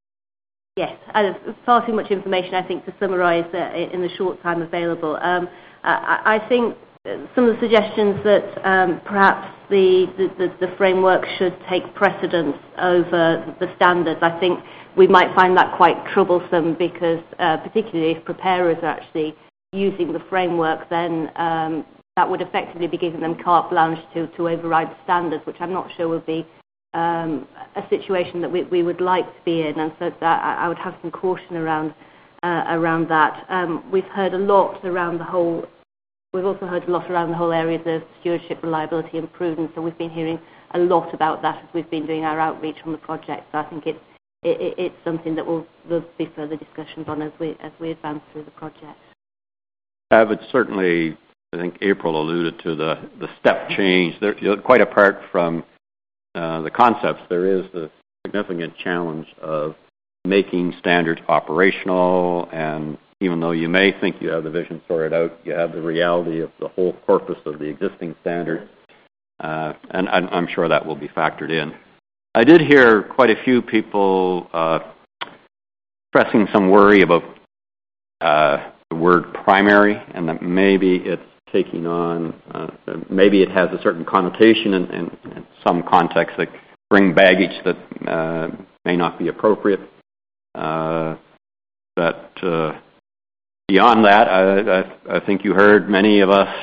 B: Yes, uh, far too much information, I think, to summarise uh, in the short time available. Um, I, I think some of the suggestions that um, perhaps the, the, the framework should take precedence over the standards, I think we might find that quite troublesome because, uh, particularly if preparers are actually using the framework, then um, that would effectively be giving them carte blanche to, to override the standards, which I'm not sure would be Um, a situation that we, we would like to be in, and so that I, I would have some caution around uh, around that. Um, we've heard a lot around the whole. We've also heard a lot around the whole areas of stewardship, reliability, and prudence. So we've been hearing a lot about that as we've been doing our outreach on the project. So I think it's it, it's something that will there'll be further discussions on as we as we advance through the project.
A: I would certainly. I think April alluded to the the step change. There, quite apart from Uh, the concepts, there is the significant challenge of making standards operational, and even though you may think you have the vision sorted out, you have the reality of the whole corpus of the existing standards, uh, and I'm, I'm sure that will be factored in. I did hear quite a few people uh, expressing some worry about uh, the word primary, and that maybe it's taking on, uh, maybe it has a certain connotation in, in, in some contexts that bring baggage that uh, may not be appropriate. Uh, that uh, beyond that, I, I, I think you heard many of us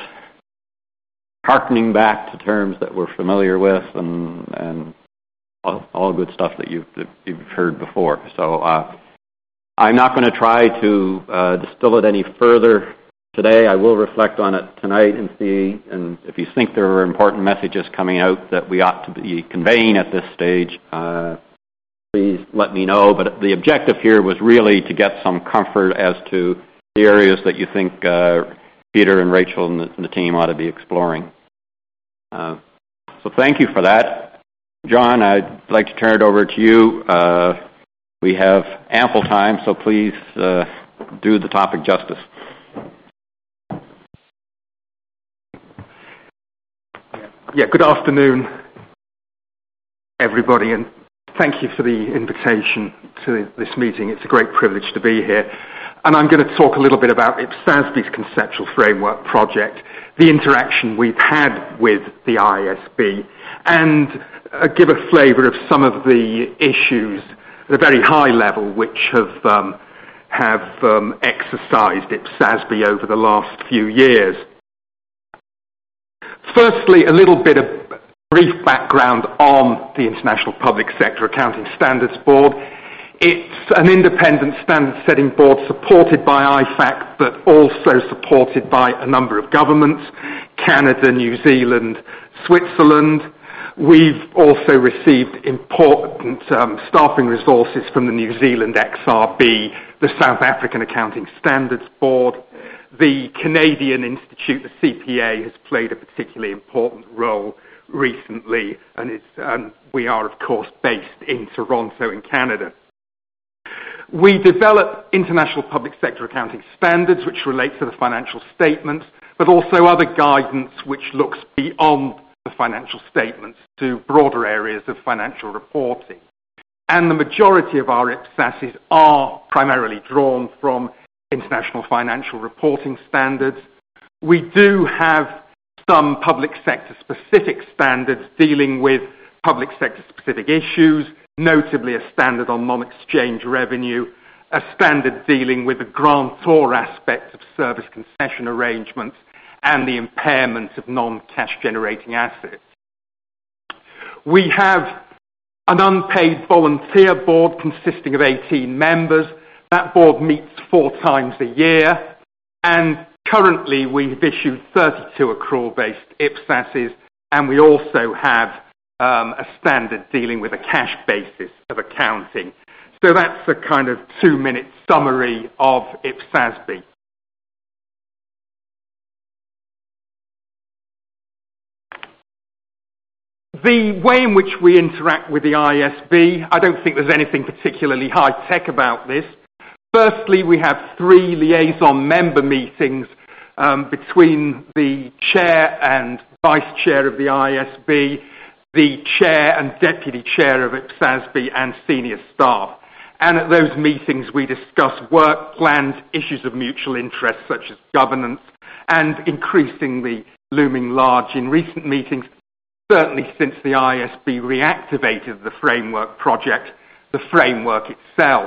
A: hearkening back to terms that we're familiar with and, and all, all good stuff that you've, that you've heard before. So uh, I'm not going to try to uh, distill it any further today. I will reflect on it tonight and see, and if you think there are important messages coming out that we ought to be conveying at this stage, uh, please let me know. But the objective here was really to get some comfort as to the areas that you think uh, Peter and Rachel and the, and the team ought to be exploring. Uh, so thank you for that. John, I'd like to turn it over to you. Uh, we have ample time, so please uh, do the topic justice.
U: Yeah, good afternoon, everybody, and thank you for the invitation to this meeting. It's a great privilege to be here. And I'm going to talk a little bit about I P S A S B's Conceptual Framework project, the interaction we've had with the I S B, and uh, give a flavour of some of the issues at a very high level which have, um, have um, exercised I P S A S B over the last few years. Firstly, a little bit of brief background on the International Public Sector Accounting Standards Board. It's an independent standard-setting board supported by I FAC, but also supported by a number of governments, Canada, New Zealand, Switzerland. We've also received important um, staffing resources from the New Zealand X R B, the South African Accounting Standards Board. The Canadian Institute, the C P A, has played a particularly important role recently, and it's, um, we are, of course, based in Toronto in Canada. We develop international public sector accounting standards which relate to the financial statements, but also other guidance which looks beyond the financial statements to broader areas of financial reporting. And the majority of our I P S A Ss are primarily drawn from international financial reporting standards. We do have some public sector specific standards dealing with public sector specific issues, notably a standard on non-exchange revenue, a standard dealing with the grantor aspect of service concession arrangements, and the impairment of non-cash generating assets. We have an unpaid volunteer board consisting of eighteen members. That board meets four times a year, and currently we've issued thirty-two accrual-based I P S A Ss, and we also have um, a standard dealing with a cash basis of accounting. So that's a kind of two-minute summary of I P S A S B. The way in which we interact with the I S B, I don't think there's anything particularly high-tech about this. Firstly, we have three liaison member meetings um, between the chair and vice chair of the I S B, the chair and deputy chair of I P S A S B, and senior staff. And at those meetings we discuss work plans, issues of mutual interest such as governance, and increasingly looming large in recent meetings, certainly since the I S B reactivated the framework project, the framework itself.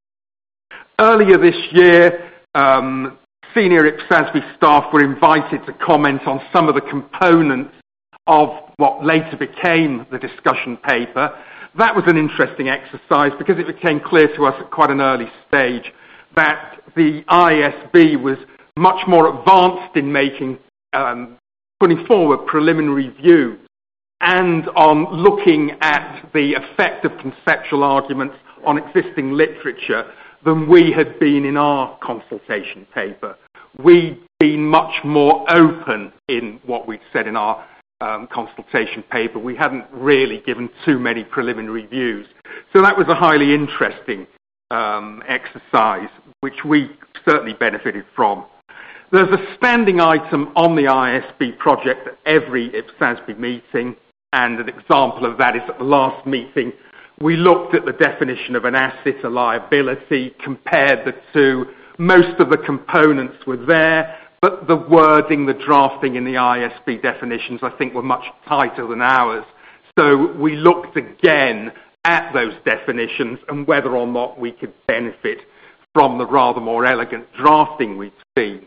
U: Earlier this year, um, senior I P S A S B staff were invited to comment on some of the components of what later became the discussion paper. That was an interesting exercise because it became clear to us at quite an early stage that the I S B was much more advanced in making, um, putting forward preliminary views and on looking at the effect of conceptual arguments on existing literature than we had been in our consultation paper. We'd been much more open in what we'd said in our um, consultation paper. We hadn't really given too many preliminary views. So that was a highly interesting um, exercise, which we certainly benefited from. There's a standing item on the I S B project at every I P S A S B meeting, and an example of that is at the last meeting we looked at the definition of an asset, a liability, compared the two. Most of the components were there, but the wording, the drafting in the I S B definitions, I think, were much tighter than ours. So we looked again at those definitions and whether or not we could benefit from the rather more elegant drafting we've seen.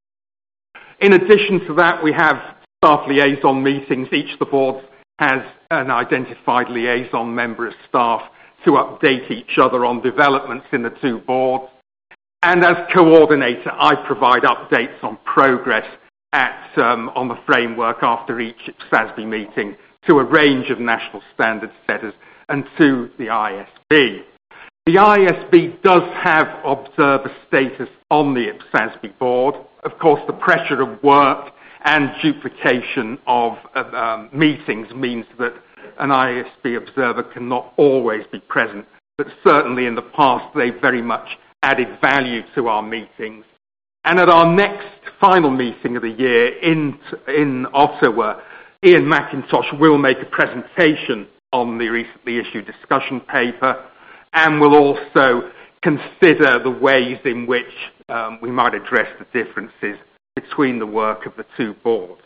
U: In addition to that, we have staff liaison meetings. Each of the boards has an identified liaison member of staff to update each other on developments in the two boards. And as coordinator, I provide updates on progress at, um, on the framework after each I P S A S B meeting to a range of national standard setters and to the I S B. The I S B does have observer status on the I P S A S B board. Of course, the pressure of work and duplication of uh, um, meetings means that an I S B observer cannot always be present, but certainly in the past they very much added value to our meetings. And at our next final meeting of the year in, in Ottawa, Ian McIntosh will make a presentation on the recently issued discussion paper and will also consider the ways in which um, we might address the differences between the work of the two boards.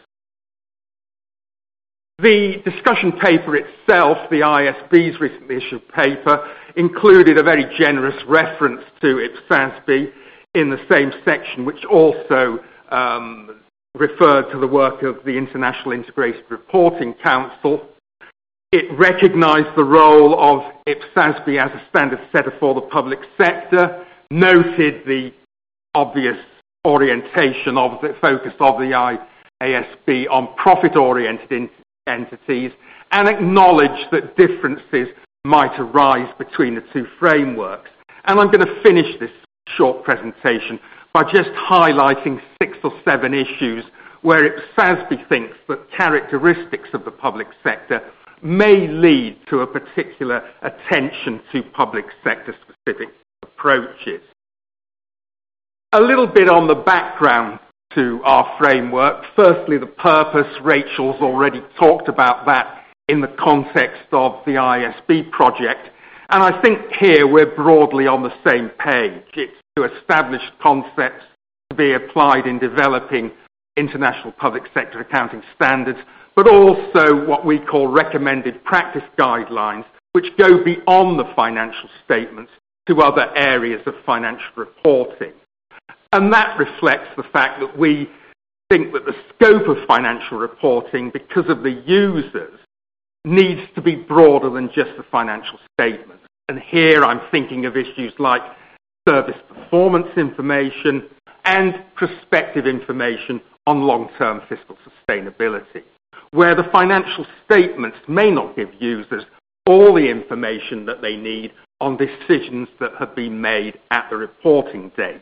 U: The discussion paper itself, the I S B's recently issued paper, included a very generous reference to I P S A S B in the same section, which also um, referred to the work of the International Integrated Reporting Council. It recognised the role of I P S A S B as a standard setter for the public sector, noted the obvious orientation of the focus of the I A S B on profit-oriented entities, and acknowledged that differences might arise between the two frameworks. And I'm going to finish this short presentation by just highlighting six or seven issues where I P S A S B thinks that characteristics of the public sector may lead to a particular attention to public sector specific approaches. A little bit on the background to our framework. Firstly, the purpose. Rachel's already talked about that in the context of the I S B project. And I think here we're broadly on the same page. It's to establish concepts to be applied in developing international public sector accounting standards, but also what we call recommended practice guidelines, which go beyond the financial statements to other areas of financial reporting. And that reflects the fact that we think that the scope of financial reporting, because of the users, needs to be broader than just the financial statements. And here I'm thinking of issues like service performance information and prospective information on long-term fiscal sustainability, where the financial statements may not give users all the information that they need on decisions that have been made at the reporting date.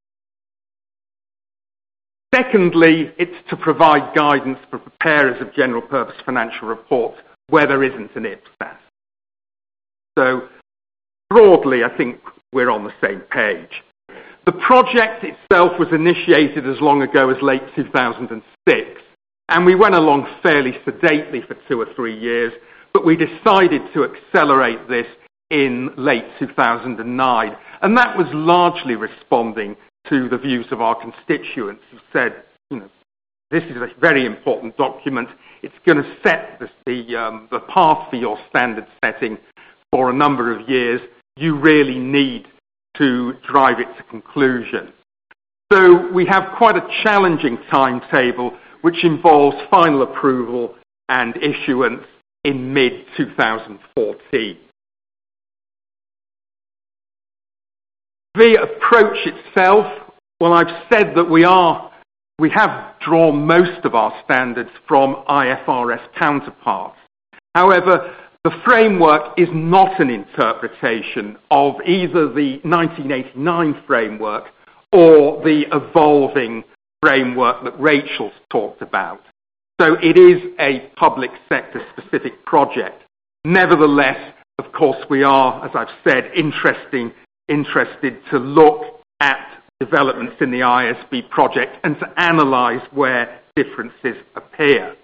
U: Secondly, it's to provide guidance for preparers of general purpose financial reports where there isn't an I P S A S. So, broadly, I think we're on the same page. The project itself was initiated as long ago as late two thousand six, and we went along fairly sedately for two or three years, but we decided to accelerate this in late two thousand nine, and that was largely responding to the views of our constituents who said, you know, this is a very important document. It's going to set the, the, um, the path for your standard setting for a number of years. You really need to drive it to conclusion. So we have quite a challenging timetable, which involves final approval and issuance in mid twenty fourteen. The approach itself, well, I've said that we are, we have drawn most of our standards from I F R S counterparts. However, the framework is not an interpretation of either the nineteen eighty-nine framework or the evolving framework that Rachel's talked about. So it is a public sector specific project. Nevertheless, of course, we are, as I've said, interesting, interested to look at developments in the I S B project and to analyse where differences appear.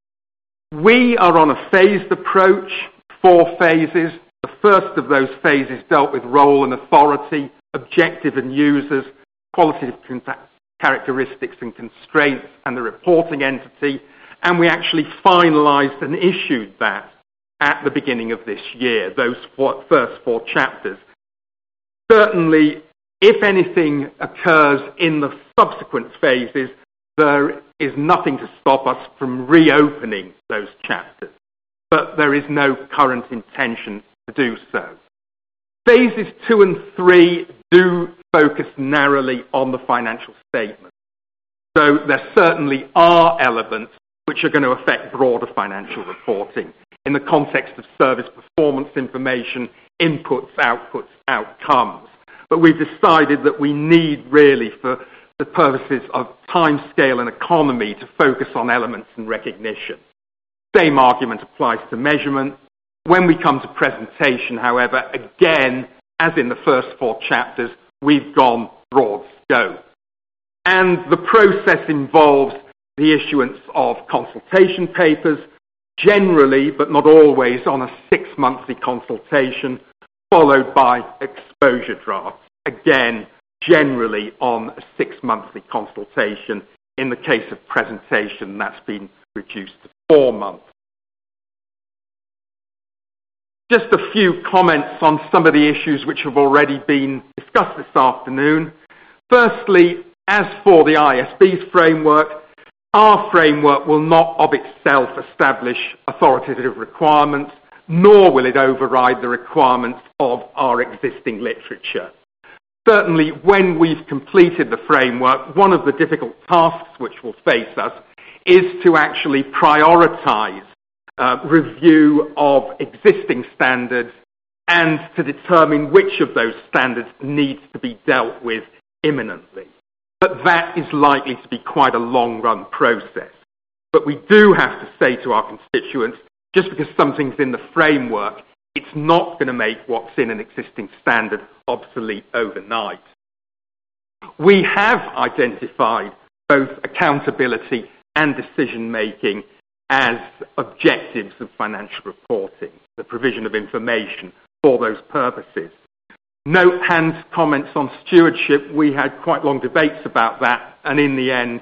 U: We are on a phased approach, four phases. The first of those phases dealt with role and authority, objective and users, qualitative characteristics and constraints, and the reporting entity, and we actually finalised and issued that at the beginning of this year, those four, first four chapters. Certainly, if anything occurs in the subsequent phases, there is nothing to stop us from reopening those chapters, but there is no current intention to do so. Phases two and three do focus narrowly on the financial statement. So there certainly are elements which are going to affect broader financial reporting in the context of service performance information, inputs, outputs, outcomes. But we've decided that we need really, for the purposes of time scale and economy, to focus on elements and recognition. Same argument applies to measurement. When we come to presentation, however, again, as in the first four chapters, we've gone broad scope. And the process involves the issuance of consultation papers, generally, but not always, on a six-monthly consultation, followed by exposure drafts, again, generally on a six-monthly consultation. In the case of presentation, that's been reduced to four months. Just a few comments on some of the issues which have already been discussed this afternoon. Firstly, as for the I S B's framework, our framework will not of itself establish authoritative requirements, nor will it override the requirements of our existing literature. Certainly, when we've completed the framework, one of the difficult tasks which will face us is to actually prioritise uh, review of existing standards and to determine which of those standards needs to be dealt with imminently. But that is likely to be quite a long-run process. But we do have to say to our constituents, just because something's in the framework, it's not going to make what's in an existing standard obsolete overnight. We have identified both accountability and decision-making as objectives of financial reporting, the provision of information for those purposes. Note Hans' comments on stewardship. We had quite long debates about that, and in the end,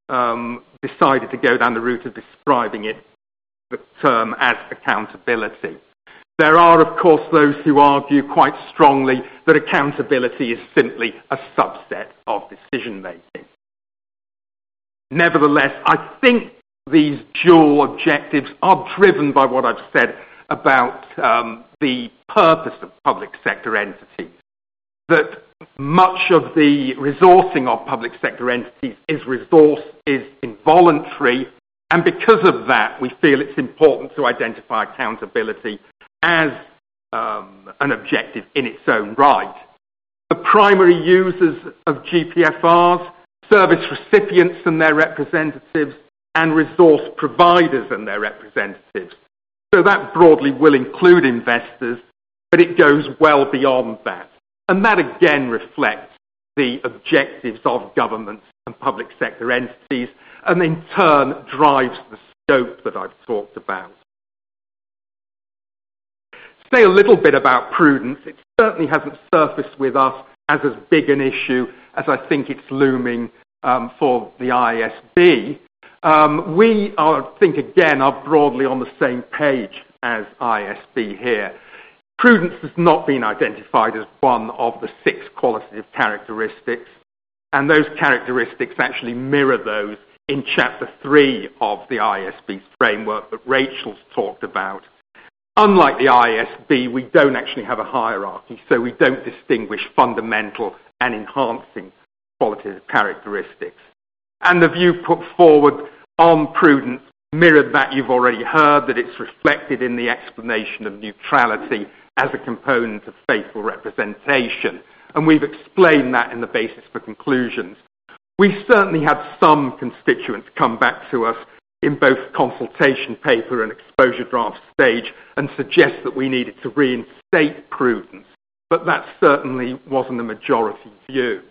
U: um, decided to go down the route of describing it, the term, as accountability. There are, of course, those who argue quite strongly that accountability is simply a subset of decision-making. Nevertheless, I think these dual objectives are driven by what I've said about um, the purpose of public sector entities, that much of the resourcing of public sector entities is resource is involuntary, and because of that, we feel it's important to identify accountability as um, an objective in its own right. The primary users of G P F Rs, service recipients and their representatives, and resource providers and their representatives. So that broadly will include investors, but it goes well beyond that. And that again reflects the objectives of governments and public sector entities, and in turn drives the scope that I've talked about. Say a little bit about prudence. It certainly hasn't surfaced with us as as big an issue as I think it's looming um, for the I S B. Um, we, are, I think, again, are broadly on the same page as I S B here. Prudence has not been identified as one of the six qualitative characteristics, and those characteristics actually mirror those in Chapter three of the I S B's framework that Rachel's talked about. Unlike the I S B, we don't actually have a hierarchy, so we don't distinguish fundamental and enhancing qualitative characteristics. And the view put forward on prudence mirrored that you've already heard, that it's reflected in the explanation of neutrality as a component of faithful representation. And we've explained that in the basis for conclusions. We certainly had some constituents come back to us in both consultation paper and exposure draft stage and suggest that we needed to reinstate prudence, but that certainly wasn't a majority view.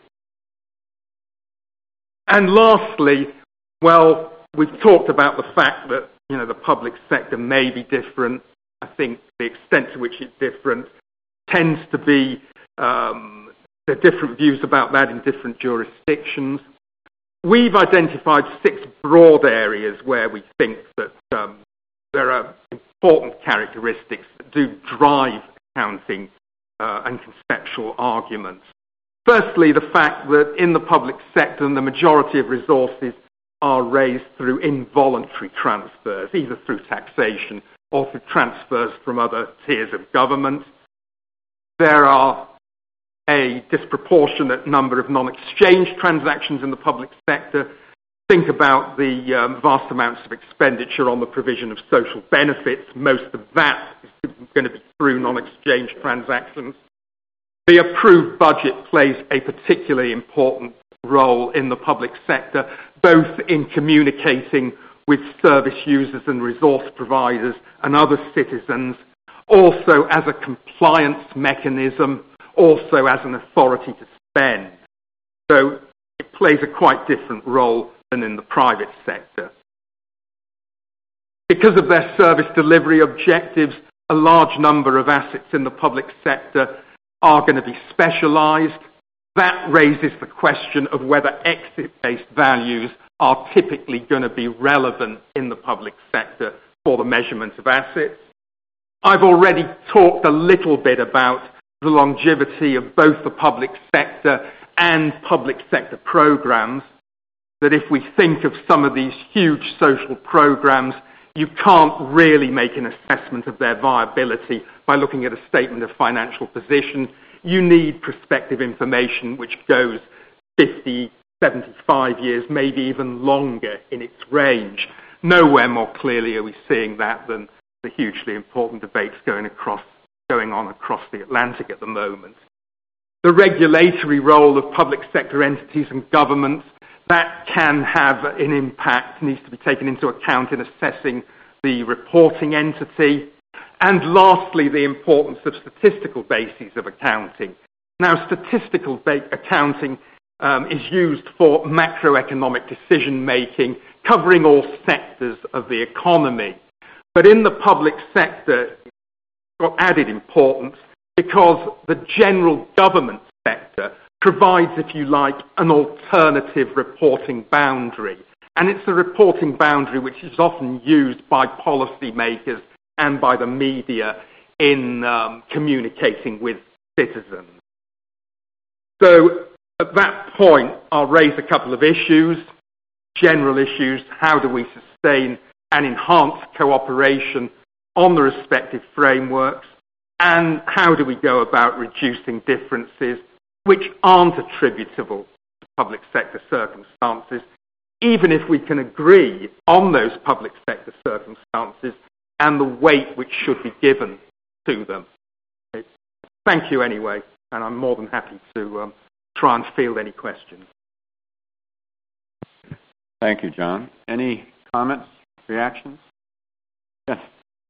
U: And lastly, well, we've talked about the fact that, you know, the public sector may be different. I think the extent to which it's different tends to be, um, there are different views about that in different jurisdictions. We've identified six broad areas where we think that um, there are important characteristics that do drive accounting uh, and conceptual arguments. Firstly, the fact that in the public sector, the majority of resources are raised through involuntary transfers, either through taxation or through transfers from other tiers of government. There are a disproportionate number of non-exchange transactions in the public sector. Think about the um, vast amounts of expenditure on the provision of social benefits. Most of that is going to be through non-exchange transactions. The approved budget plays a particularly important role in the public sector, both in communicating with service users and resource providers and other citizens, also as a compliance mechanism, also as an authority to spend. So it plays a quite different role than in the private sector. Because of their service delivery objectives, a large number of assets in the public sector are going to be specialised. That raises the question of whether exit-based values are typically going to be relevant in the public sector for the measurement of assets. I've already talked a little bit about the longevity of both the public sector and public sector programs, that if we think of some of these huge social programs, you can't really make an assessment of their viability by looking at a statement of financial position. You need prospective information which goes fifty, seventy-five years, maybe even longer in its range. Nowhere more clearly are we seeing that than the hugely important debates going across going on across the Atlantic at the moment. The regulatory role of public sector entities and governments, that can have an impact, needs to be taken into account in assessing the reporting entity. And lastly, the importance of statistical bases of accounting. Now, statistical ba- accounting um, is used for macroeconomic decision-making, covering all sectors of the economy. But in the public sector, got added importance because the general government sector provides, if you like, an alternative reporting boundary. And it's a reporting boundary which is often used by policymakers and by the media in um, communicating with citizens. So at that point, I'll raise a couple of issues, general issues. How do we sustain and enhance cooperation on the respective frameworks? And how do we go about reducing differences which aren't attributable to public sector circumstances, even if we can agree on those public sector circumstances and the weight which should be given to them? Okay. Thank you anyway, and I'm more than happy to um, try and field any questions.
A: Thank you, John. Any comments, reactions? Yes.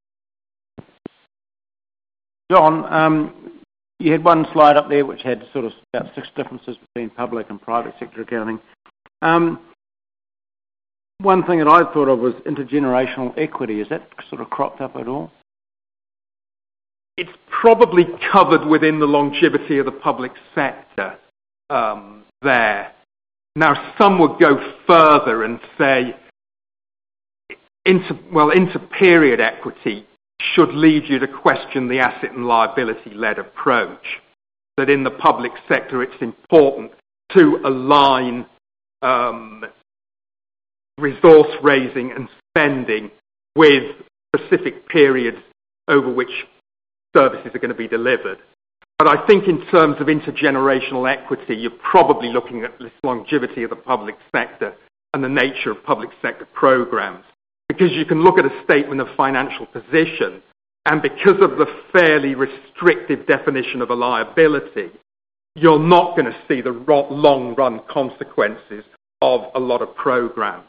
H: John, um, you had one slide up there which had sort of about six differences between public and private sector accounting. Um, one thing that I thought of was intergenerational equity. Is that sort of cropped up at all?
U: It's probably covered within the longevity of the public sector um, there. Now, some would go further and say, inter, well, inter-period equity should lead you to question the asset and liability-led approach. That in the public sector it's important to align um, resource raising and spending with specific periods over which services are going to be delivered. But I think in terms of intergenerational equity, you're probably looking at this longevity of the public sector and the nature of public sector programs. Because you can look at a statement of financial position, and because of the fairly restrictive definition of a liability, you're not going to see the long-run consequences of a lot of programs.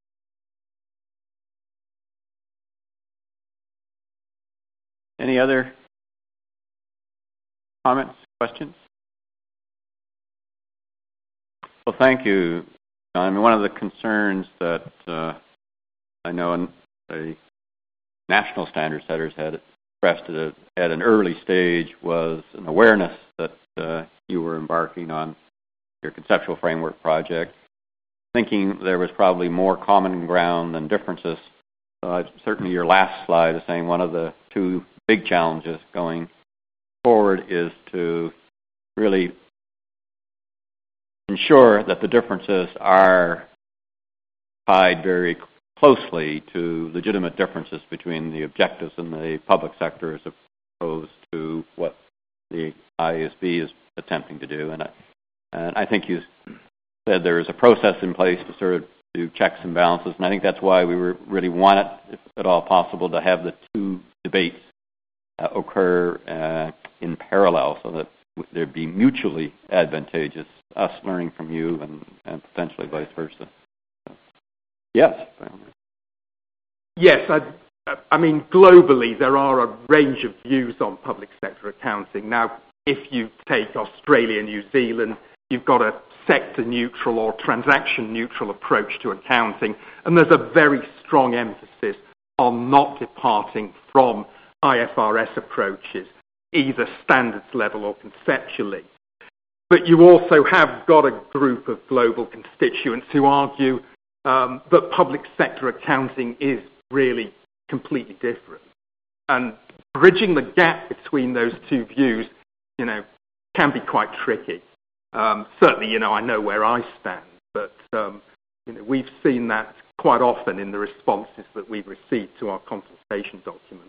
A: Any other comments, questions? Well, thank you, John. I mean, one of the concerns that uh, I know the national standard setters had expressed at, a, at an early stage was an awareness that uh, you were embarking on your conceptual framework project, thinking there was probably more common ground than differences. Uh, certainly your last slide is saying one of the two big challenges going forward is to really ensure that the differences are tied very closely to legitimate differences between the objectives in the public sector as opposed to what the I A S B is attempting to do. And I, and I think you said there is a process in place to sort of do checks and balances, and I think that's why we were really wanted, if at all possible, to have the two debates uh, occur uh, in parallel so that there'd be mutually advantageous, us learning from you and, and potentially vice versa. So, yes.
U: Yes, I, I mean, globally there are a range of views on public sector accounting. Now, if you take Australia and New Zealand, you've got a sector-neutral or transaction-neutral approach to accounting, and there's a very strong emphasis on not departing from I F R S approaches, either standards level or conceptually. But you also have got a group of global constituents who argue um, that public sector accounting is really completely different. And bridging the gap between those two views, you know, can be quite tricky. Um, certainly, you know, I know where I stand, but um, you know, we've seen that quite often in the responses that we've received to our consultation documents.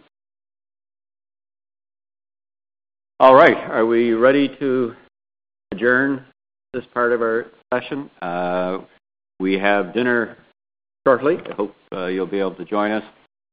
A: All right, are we ready to adjourn this part of our session? Uh, we have dinner shortly. I hope uh, you'll be able to join us.